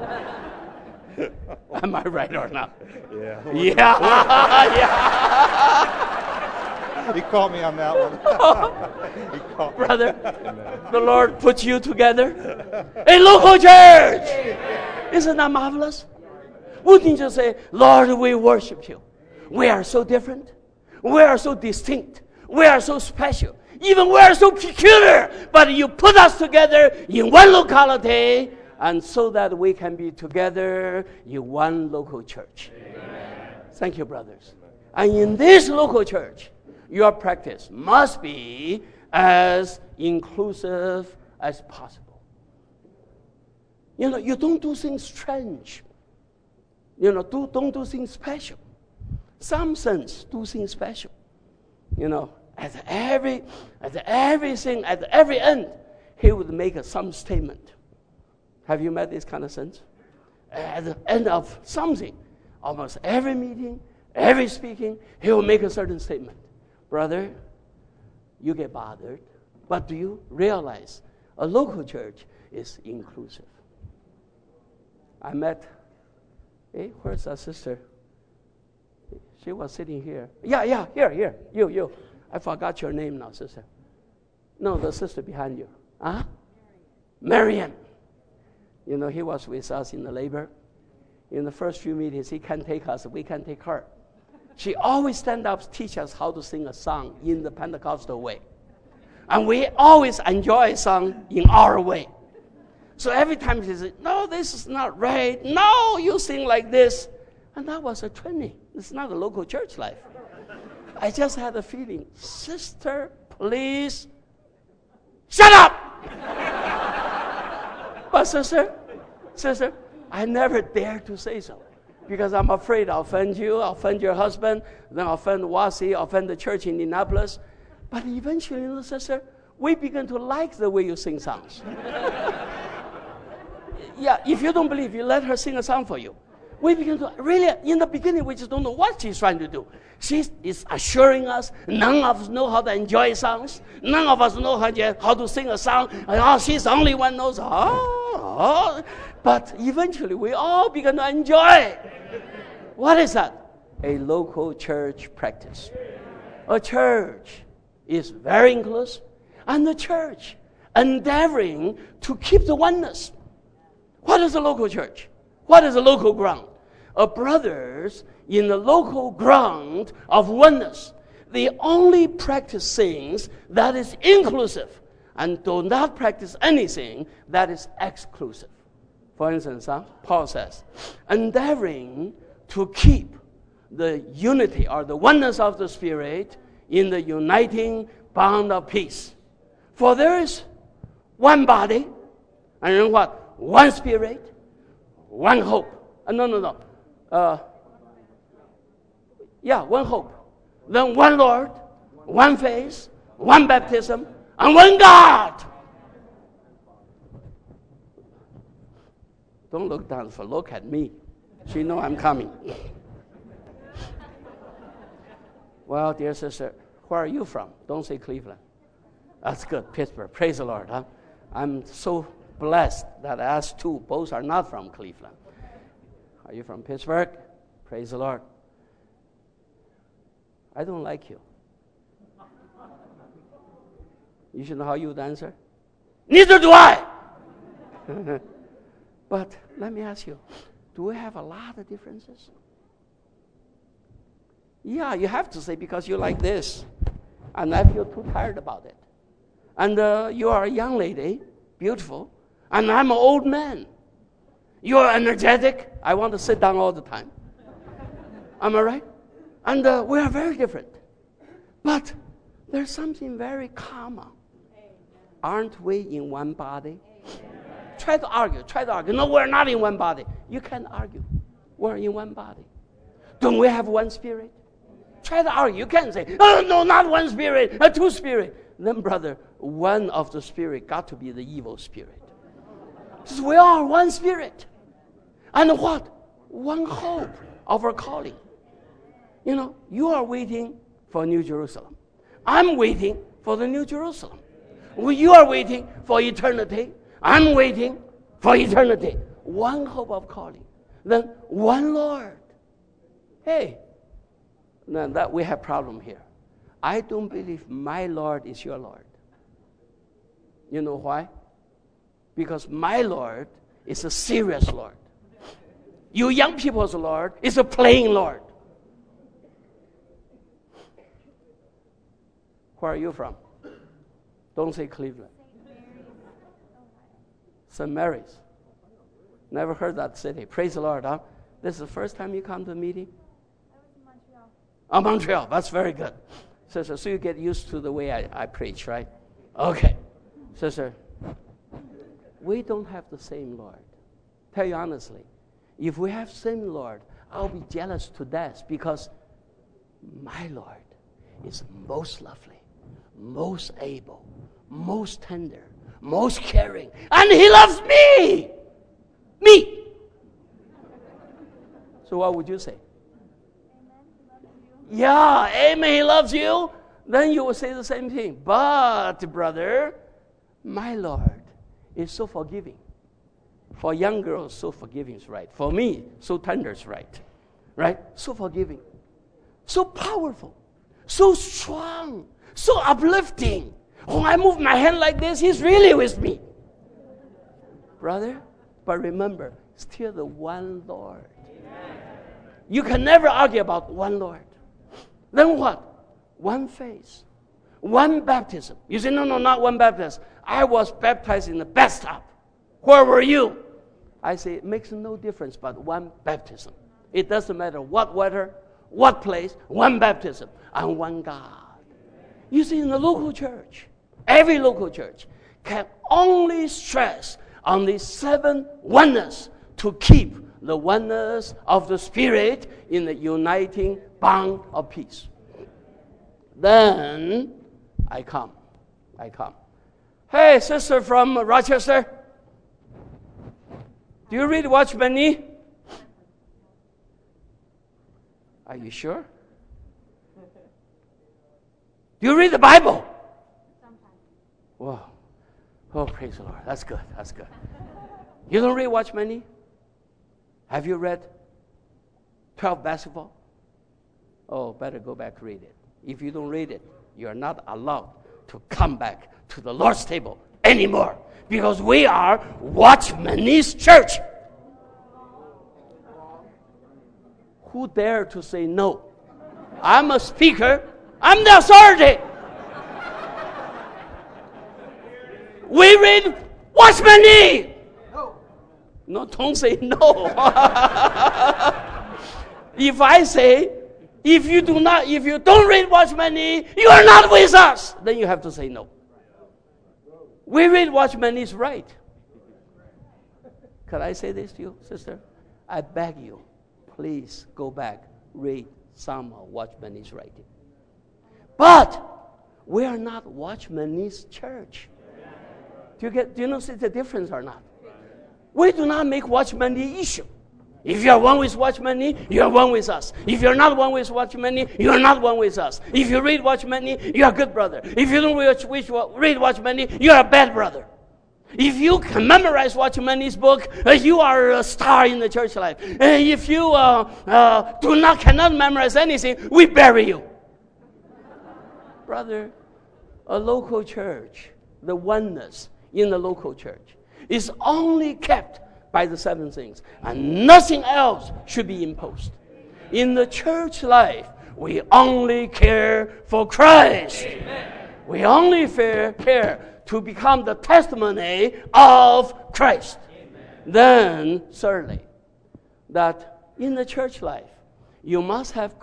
Am I right or not? Yeah. Yeah. Yeah. He caught me on that one. He caught me. Brother, the Lord put you together. A local church. Isn't that marvelous? Wouldn't you say, Lord, we worship you. We are so different. We are so distinct. We are so special. Even we are so peculiar. But you put us together in one locality, and so that we can be together in one local church. Amen. Thank you, brothers. And in this local church, your practice must be as inclusive as possible. You know, you don't do things strange. You know, do, don't do things special. Some sons do things special. You know, at every, at everything, at every end, he would make a, some statement. Have you met these kind of sons? At the end of something, almost every meeting, every speaking, he will make a certain statement. Brother, you get bothered, but do you realize a local church is inclusive? I met, hey, where's our sister? She was sitting here. Yeah, yeah, here, here, you, you. I forgot your name now, sister. No, the sister behind you. Huh? Marian. You know, he was with us in the labor. In the first few meetings, he can't take us, we can't take her. She always stand up, teach us how to sing a song in the Pentecostal way. And we always enjoy a song in our way. So every time she said, no, this is not right. No, you sing like this. And that was a training. It's not a local church life. I just had a feeling, sister, please, shut up! But sister, sister, I never dare to say so. Because I'm afraid I'll offend you, I'll offend your husband, then I'll offend Wasi, I'll offend the church in Indianapolis. But eventually, little sister, we begin to like the way you sing songs. Yeah, if you don't believe, you let her sing a song for you. We begin to, really, in the beginning, we just don't know what she's trying to do. She is assuring us, none of us know how to enjoy songs. None of us know how to, how to sing a song. And, oh, she's the only one knows. Oh, oh. But eventually, we all begin to enjoy. What is that? A local church practice. A church is very inclusive, and the church endeavoring to keep the oneness. What is a local church? What is a local ground? A brothers in the local ground of oneness. They only practice things that is inclusive and do not practice anything that is exclusive. For instance, huh, Paul says, endeavoring to keep the unity or the oneness of the Spirit in the uniting bond of peace. For there is one body, and then what? One Spirit, one hope. Uh, no, no, no. Uh, yeah, one hope. Then one Lord, one faith, one baptism, and one God. Don't look down, for look at me. She know I'm coming. Well, dear sister, where are you from? Don't say Cleveland. That's good, Pittsburgh. Praise the Lord. Huh? I'm so blessed that us two both are not from Cleveland. Are you from Pittsburgh? Praise the Lord. I don't like you. You should know how you would answer. Neither do I. But let me ask you, do we have a lot of differences? Yeah, you have to say because you like this. And I feel too tired about it. And uh, you are a young lady, beautiful, and I'm an old man. You are energetic. I want to sit down all the time. Am I right? And uh, we are very different. But there's something very common. Aren't we in one body? Try to argue, try to argue. No, we're not in one body. You can't argue. We're in one body. Don't we have one spirit? Try to argue. You can't say, oh, no, not one spirit, uh, two spirit. Then, brother, one of the spirit got to be the evil spirit. Because we are one spirit. And what? One hope of our calling. You know, you are waiting for New Jerusalem. I'm waiting for the New Jerusalem. Well, you are waiting for eternity. I'm waiting for eternity. One hope of calling. Then one Lord. Hey, now that we have problem here. I don't believe my Lord is your Lord. You know why? Because my Lord is a serious Lord. You young people's Lord is a playing Lord. Where are you from? Don't say Cleveland. Saint Mary's. Never heard that city. Praise the Lord, huh? This is the first time you come to a meeting? I was in Montreal. Oh, Montreal. That's very good. Sister, so you get used to the way I, I preach, right? Okay. Sister, we don't have the same Lord. Tell you honestly, if we have the same Lord, I'll be jealous to death because my Lord is most lovely, most able, most tender, most caring, and He loves me. Me. So what would you say? Yeah, amen, He loves you. Then you will say the same thing. But, brother, my Lord is so forgiving. For young girls, so forgiving is right. For me, so tender is right. Right? So forgiving. So powerful. So strong. So uplifting. When I move my hand like this, He's really with me. Brother, but remember, still the one Lord. Amen. You can never argue about one Lord. Then what? One faith. One baptism. You say, no, no, not one baptism. I was baptized in the bathtub. Where were you? I say, it makes no difference but one baptism. It doesn't matter what weather, what place, one baptism, and one God. You see, in the local church, every local church can only stress on the seven oneness to keep the oneness of the Spirit in the uniting bond of peace. Then I come. I come. Hey, sister from Rochester, do you read Watchman Nee? Are you sure? Do you read the Bible? Sometimes. Wow. Oh, praise the Lord. That's good. That's good. You don't read Watchman Nee? Have you read twelve Basketball? Oh, better go back read it. If you don't read it, you are not allowed to come back to the Lord's table anymore because we are Watchman Nee's church. Who dare to say no? I'm a speaker. I'm the authority. We read Watchman Nee. No. No, don't say no. If I say, if you do not, if you don't read Watchman Nee, you are not with us. Then you have to say no. We read Watchman Nee's right. Can I say this to you, sister? I beg you, please go back, read some of Watchman Nee's writing. But we are not Watchman Nee's church. Do you get? Do you know the difference or not? We do not make Watchman Nee issue. If you are one with Watchman Nee, you are one with us. If you are not one with Watchman Nee, you are not one with us. If you read Watchman Nee, you are a good brother. If you don't read Watchman Nee, you are a bad brother. If you can memorize Watchman Nee's book, uh, you are a star in the church life. Uh, if you uh, uh, do not cannot memorize anything, we bury you. Brother, a local church, the oneness in the local church is only kept by the seven things, and nothing else should be imposed. In the church life, we only care for Christ. Amen. We only fear, care to become the testimony of Christ. Amen. Then, thirdly, that in the church life, you must have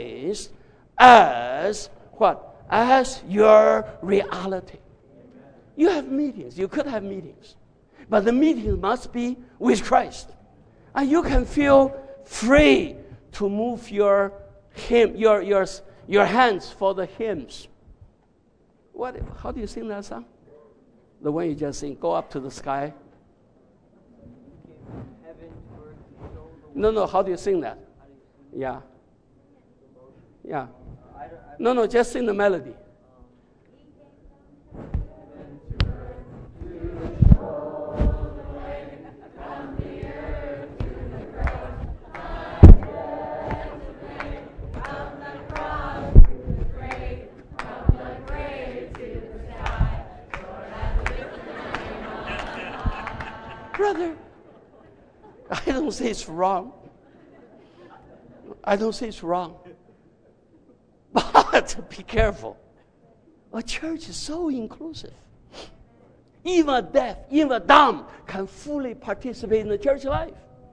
Christ as what? As your reality. You have meetings. You could have meetings. But the meeting must be with Christ. And you can feel free to move your hymn, your, your, your hands for the hymns. What? How do you sing that song? The one you just sing, go up to the sky. No, no, how do you sing that? Yeah. Yeah. No, no, just sing the melody. Brother, I don't say it's wrong. I don't say it's wrong. But be careful. A church is so inclusive. Even a deaf, even a dumb can fully participate in the church life.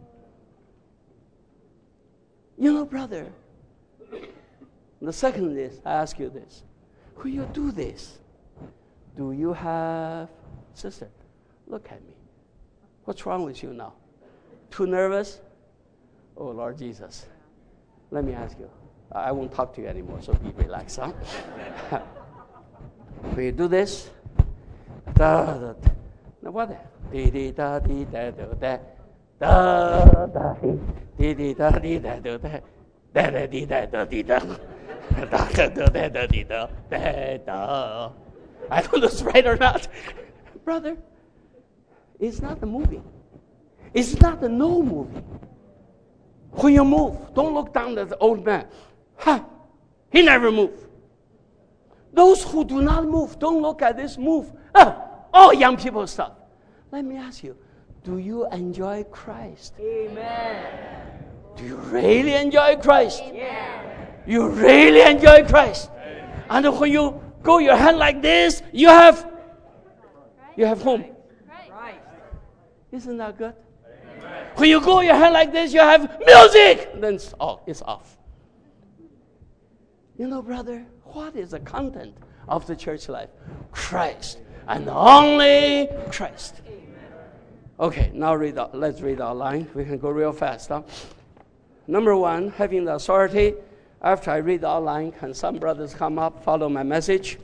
You know, brother, the second is, I ask you this. When you do this, do you have, sister, look at me. What's wrong with you now? Too nervous? Oh, Lord Jesus. Let me ask you. I won't talk to you anymore, so be relaxed, huh? When you do this, da da da. Now what? Dee dee da dee da da da. Da da dee dee da dee da da da. Da da dee da da dee da. Da da da da da dee da. Da da. I don't know if it's right or not. Brother, it's not a movie. It's not a no movie. When you move, don't look down at the old man. Ha! He never moved. Those who do not move, don't look at this move. Ah, all young people stuff. Let me ask you, do you enjoy Christ? Amen. Do you really enjoy Christ? Yeah. You really enjoy Christ. And when you go your hand like this, you have, you have whom? Right. Isn't that good? When you go your hand like this, you have music. Then it's off. It's off. You know, brother, what is the content of the church life? Christ. And only Christ. Okay, now read out, let's read our line. We can go real fast. Huh? Number one, having the authority. After I read the outline, can some brothers come up, follow my message?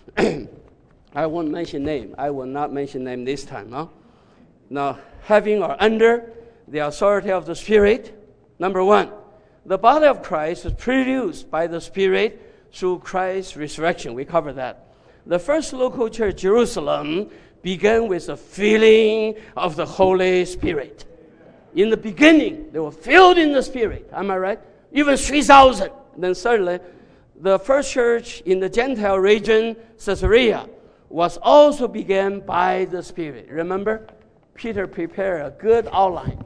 I won't mention name. I will not mention name this time. Huh? Now, having or under the authority of the Spirit. Number one, the body of Christ is produced by the Spirit through Christ's resurrection. We covered that. The first local church, Jerusalem, began with a filling of the Holy Spirit. In the beginning, they were filled in the Spirit. Am I right? Even three thousand. Then thirdly, the first church in the Gentile region, Caesarea, was also began by the Spirit. Remember? Peter prepared a good outline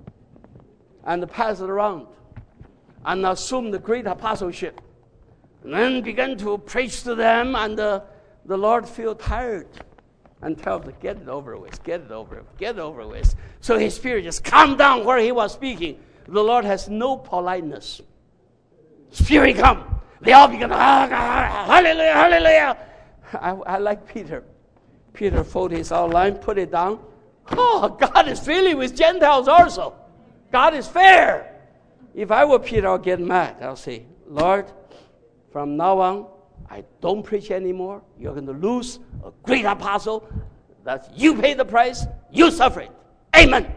and passed it around and assumed the great apostleship. And then began to preach to them, and the, the Lord felt tired and tell them, get it over with, get it over with, get it over with. So his spirit just calmed down where he was speaking. The Lord has no politeness. Spirit come. They all began, ah, ah, hallelujah, hallelujah. I, I like Peter. Peter folded his outline, put it down. Oh, God is filling with Gentiles also. God is fair. If I were Peter, I'll get mad. I'll say, Lord, from now on, I don't preach anymore. You're going to lose a great apostle. That you pay the price, you suffer it. Amen.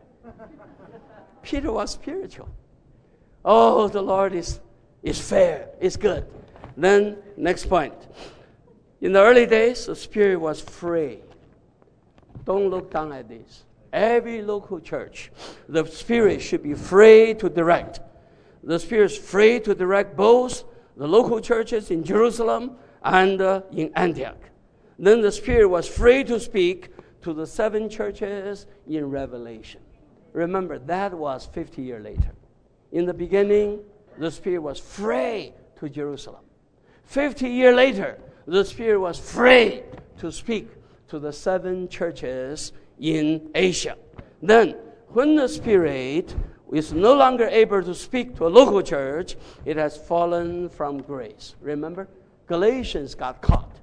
Peter was spiritual. Oh, the Lord is, is fair, is good. Then, next point. In the early days, the Spirit was free. Don't look down at this. Every local church, the Spirit should be free to direct. The Spirit is free to direct both the local churches in Jerusalem and uh, in Antioch. Then the Spirit was free to speak to the seven churches in Revelation. Remember, that was fifty years later. In the beginning, the Spirit was free to Jerusalem. fifty years later, the Spirit was free to speak to the seven churches in Asia. Then, when the Spirit is no longer able to speak to a local church, it has fallen from grace. Remember, Galatians got caught.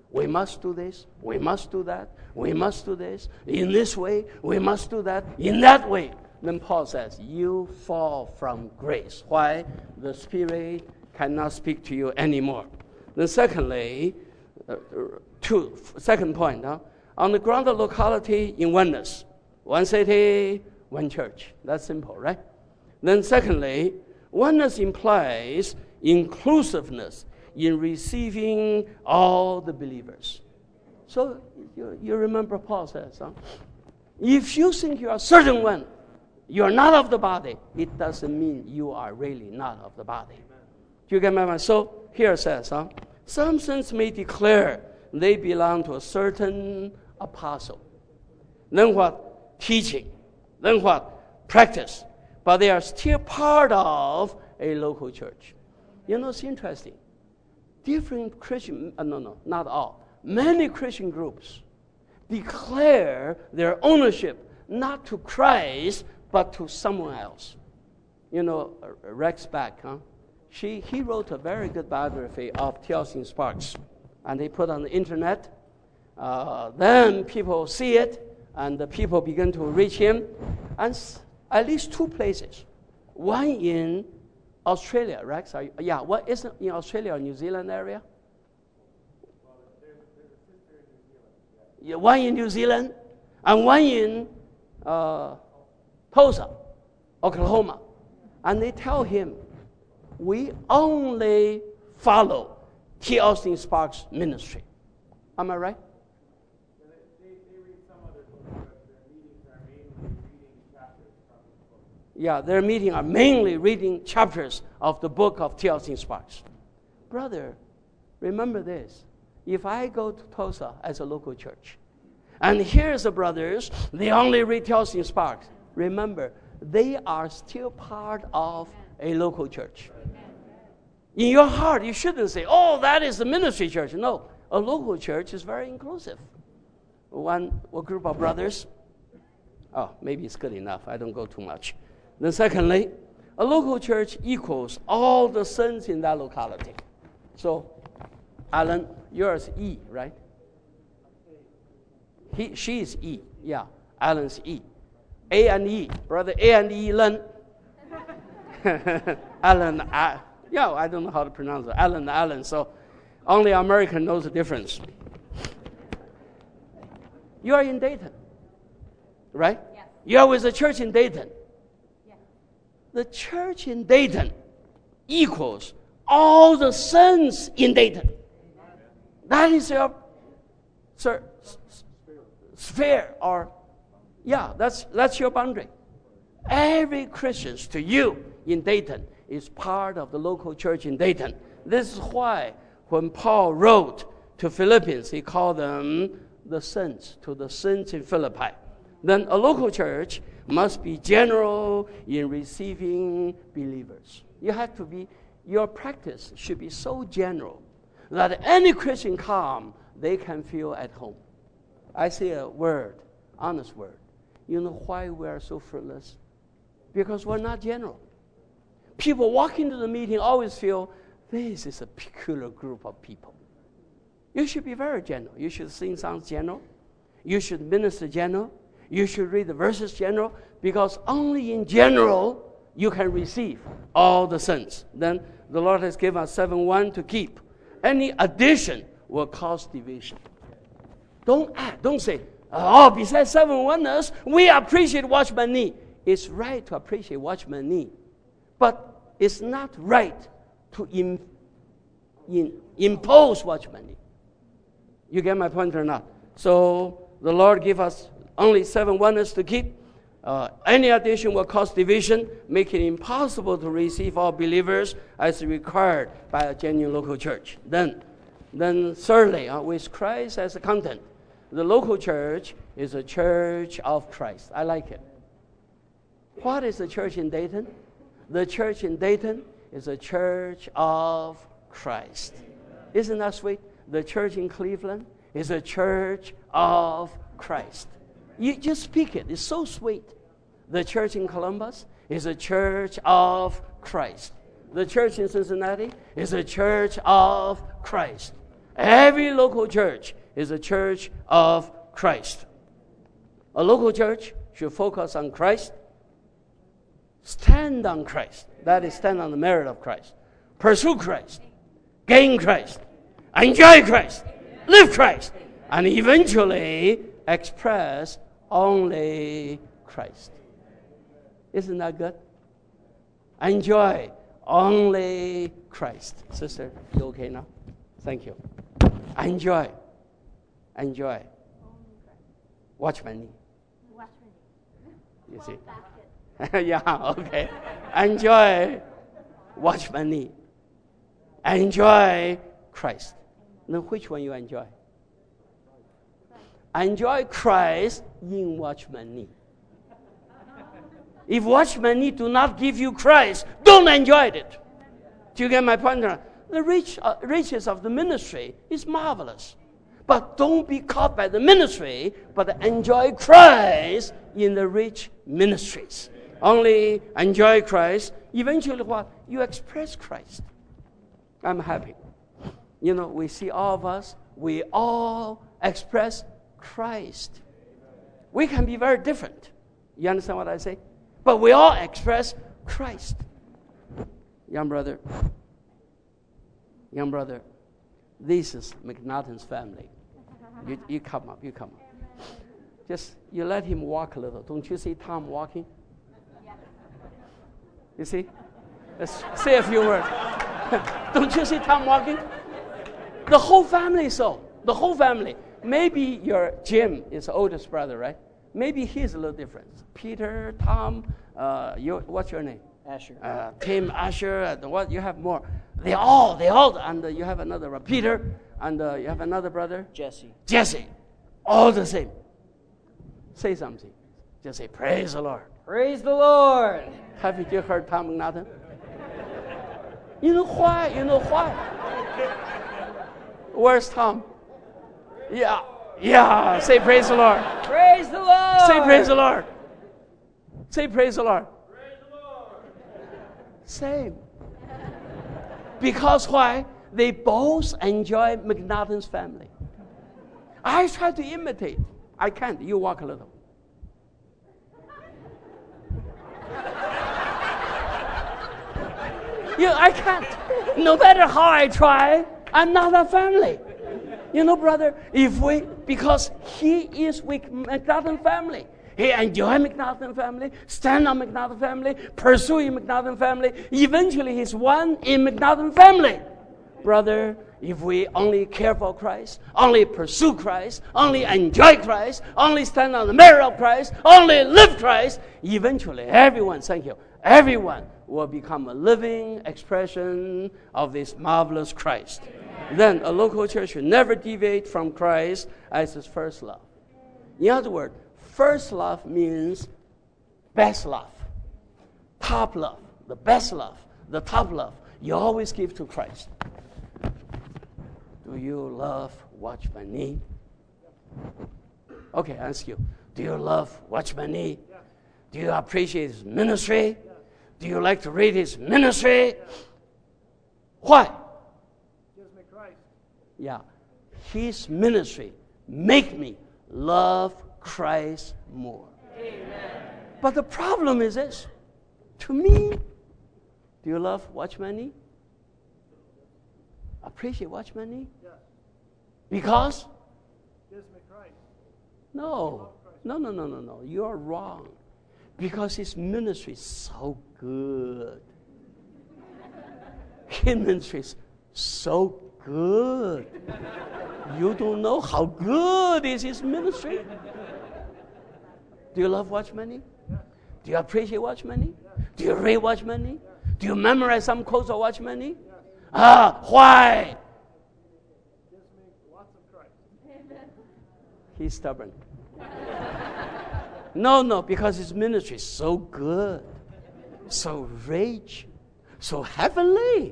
We must do this. We must do that. We must do this. In this way, we must do that. In that way. Then Paul says, you fall from grace. Why? The Spirit cannot speak to you anymore. Then secondly, uh, two, second point, huh? On the ground of locality in oneness. One city, one church. That's simple, right? Then secondly, oneness implies inclusiveness in receiving all the believers. So you, you remember Paul says, huh? If you think you are a certain one, you are not of the body, it doesn't mean you are really not of the body. Do you get my mind? So here it says, huh? Some saints may declare they belong to a certain apostle. Then what? Teaching. Then what? Practice. But they are still part of a local church. You know, it's interesting. Different Christian, uh, no, no, not all. Many Christian groups declare their ownership not to Christ, but to someone else. You know, Rex Beck, huh? She, he wrote a very good biography of T L C Sparks, and they put on the internet. Uh, then people see it, and the people begin to reach him. And s- at least two places. One in Australia, Rex? Are you, yeah, what is it in Australia or New Zealand area? Yeah, one in New Zealand, and one in uh, Tulsa, Oklahoma. And they tell him, we only follow T. Austin Sparks' ministry. Am I right? They, they read some other books, but their meetings are mainly reading chapters from the book. Yeah, their meetings are mainly reading chapters of the book of T. Austin Sparks. Brother, remember this. If I go to Tulsa as a local church, and here's the brothers, they only read T. Austin Sparks. Remember, they are still part of a local church. In your heart, you shouldn't say, oh, that is the ministry church. No, a local church is very inclusive. One, one group of brothers, oh, maybe it's good enough. I don't go too much. Then secondly, a local church equals all the saints in that locality. So, Alan, yours E, right? He, she is E, yeah. Alan's E. A and E, brother A and E learn. Alan, uh, yeah, I don't know how to pronounce it. Alan, Alan. So only American knows the difference. You are in Dayton, right? Yes. You are with the church in Dayton. Yes. The church in Dayton equals all the saints in Dayton. That is your sir, sphere, or yeah, that's that's your boundary. Every Christian to you in Dayton is part of the local church in Dayton. This is why when Paul wrote to Philippians, he called them the saints, to the saints in Philippi. Then a local church must be general in receiving believers. You have to be, your practice should be so general that any Christian come, they can feel at home. I say a word, honest word. You know why we are so fruitless? Because we're not general. People walk into the meeting always feel, this is a peculiar group of people. You should be very general. You should sing songs general. You should minister general. You should read the verses general, because only in general you can receive all the saints. Then the Lord has given us seven one to keep. Any addition will cause division. Don't add, don't say, oh, besides seven oneness, we appreciate Watchman Nee. It's right to appreciate Watchman Nee, but it's not right to in, in, impose Watchman Nee. You get my point or not? So the Lord give us only seven oneness to keep. Uh, any addition will cause division, make it impossible to receive all believers as required by a genuine local church. Then, then thirdly, uh, with Christ as a content, the local church is a church of Christ. I like it. What is the church in Dayton? The church in Dayton is a church of Christ. Isn't that sweet? The church in Cleveland is a church of Christ. You just speak it. It's so sweet. The church in Columbus is a church of Christ. The church in Cincinnati is a church of Christ. Every local church is a church of Christ. A local church should focus on Christ, stand on Christ. That is, stand on the merit of Christ. Pursue Christ. Gain Christ. Enjoy Christ. Live Christ. And eventually express only Christ. Isn't that good? Enjoy only Christ. Sister, you okay now? Thank you. Enjoy. Enjoy. Watch my knee. Watch my knee. You see? Yeah, okay. Enjoy. Watch my knee. Enjoy Christ. Now, which one you enjoy? Enjoy Christ in watchman knee. If watchman knee do not give you Christ, don't enjoy it. Do you get my point? The rich, uh, riches of the ministry is marvelous. But don't be caught by the ministry, but enjoy Christ in the rich ministries. Only enjoy Christ. Eventually what? You express Christ. I'm happy. You know, we see all of us, we all express Christ. We can be very different. You understand what I say? But we all express Christ. Young brother, young brother, this is McNaughton's family. You, you come up, you come up. Just, you let him walk a little. Don't you see Tom walking? You see? Let's say a few words. Don't you see Tom walking? The whole family so. The whole family. Maybe your Jim is the oldest brother, right? Maybe he's a little different. Peter, Tom, uh, your, what's your name? Asher. Uh, Tim, Asher, and what? You have more. They all, they all, and uh, you have another, uh, Peter, and uh, you have another brother? Jesse. Jesse. All the same. Say something. Just say, praise the Lord. Praise the Lord. Haven't you heard Tom McNaughton? You know why? You know why? Where's Tom? Yeah. Yeah. Say praise the Lord. Praise the Lord. Say praise the Lord. Say praise the Lord. Praise the Lord. Same. Because why? They both enjoy McNaughton's family. I try to imitate. I can't. You walk a little. Yeah, I can't. No matter how I try, I'm not a family. You know, brother, if we, because he is with McNaughton family. He enjoy McNaughton family, stand on McNaughton family, pursue McNaughton family. Eventually, he's one in McNaughton family. Brother, if we only care for Christ, only pursue Christ, only enjoy Christ, only stand on the merit of Christ, only live Christ, eventually everyone, thank you, everyone will become a living expression of this marvelous Christ. Then a local church should never deviate from Christ as his first love. In other words, first love means best love, top love, the best love, the top love. You always give to Christ. Do you love Watchman Nee? Okay, I ask you. Do you love Watchman Nee? Do you appreciate his ministry? Do you like to read his ministry? Why? Gives me Christ. Yeah. His ministry make me love Christ more. Amen. But the problem is this. To me, do you love Watchman Nee? Appreciate Watchman Nee? Yes. Because? Gives me Christ. No. No, no, no, no, no. You're wrong. Because his ministry is so good. His ministry is so good. You don't know how good is his ministry? Do you love Watchman Nee? Yes. Do you appreciate Watchman Nee? Yes. Do you read Watchman Nee? Yes. Do you memorize some quotes of Watchman Nee? Yes. Ah, why? Gives me lots of Christ. He's stubborn. No, no, because his ministry is so good, so rich, so heavenly.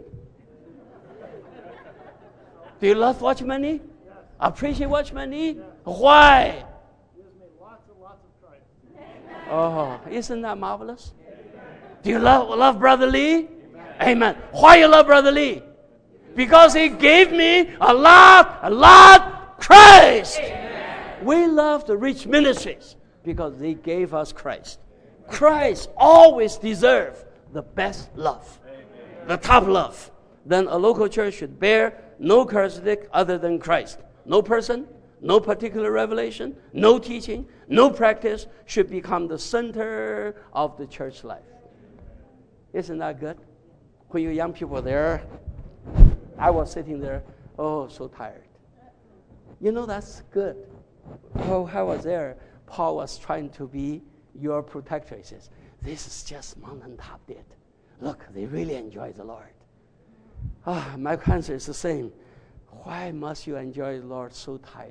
Do you love Watchman Nee? Yes. Appreciate Watchman Nee? Yes. Why? Gives me lots and lots of Christ. Oh, isn't that marvelous? Do you love, love Brother Lee? Amen. Amen. Why you love Brother Lee? Because he gave me a lot, a lot, Christ. Amen. We love the rich ministries because they gave us Christ. Christ always deserves the best love, Amen. The top love. Then a local church should bear no characteristic other than Christ. No person, no particular revelation, no teaching, no practice should become the center of the church life. Isn't that good? When you young people there, I was sitting there, oh, so tired. You know, that's good. Oh, I was there. Paul was trying to be your protector. He says, this is just mom and pop did. Look, they really enjoy the Lord. Ah, my answer is the same. Why must you enjoy the Lord so tired?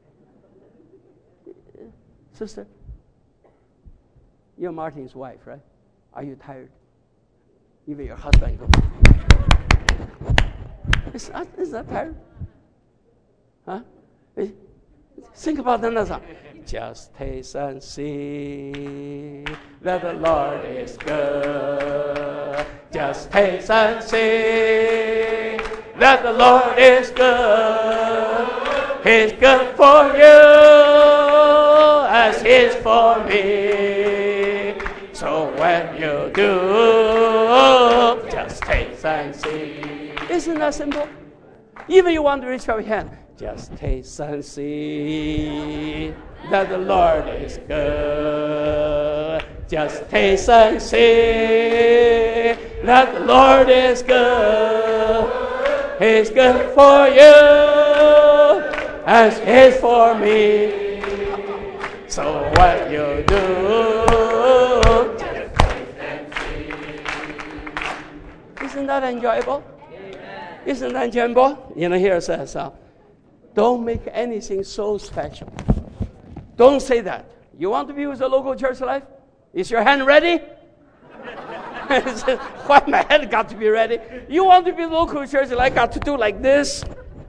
Sister, you're Martin's wife, right? Are you tired? Even your husband goes, is that, is that tired? Huh? Think about another song. Just taste and see that the Lord is good. Just taste and see that the Lord is good. He's good for you as He's for me. So when you do, just taste and see. Isn't that simple? Even you want to reach your hand, just taste and see that the Lord is good. Just taste and see that the Lord is good. He's good for you as He's for me. So what you do, just taste and see. Isn't that enjoyable? Isn't that enjoyable? You know, here it says, uh, don't make anything so special. Don't say that. You want to be with the local church life? Is your hand ready? Why my hand got to be ready? You want to be local church life, got to do like this.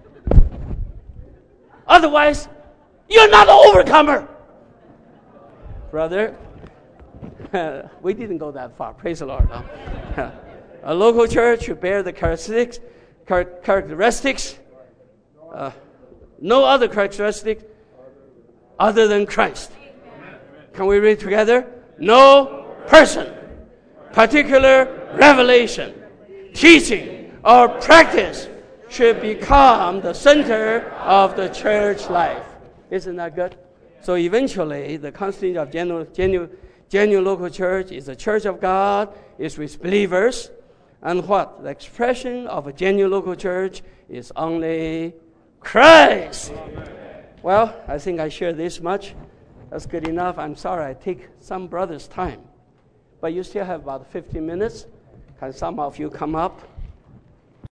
Otherwise, you're not an overcomer. Brother, we didn't go that far. Praise the Lord. Huh? A local church should bear the characteristics, characteristics, uh, no other characteristic other than Christ. Can we read together? No person, particular revelation, teaching, or practice should become the center of the church life. Isn't that good? So eventually, the constitution of genuine, genuine, genuine local church is the church of God, is with believers. And what? The expression of a genuine local church is only Christ. Amen. Well, I think I shared this much. That's good enough. I'm sorry I take some brother's time. But you still have about fifteen minutes. Can some of you come up?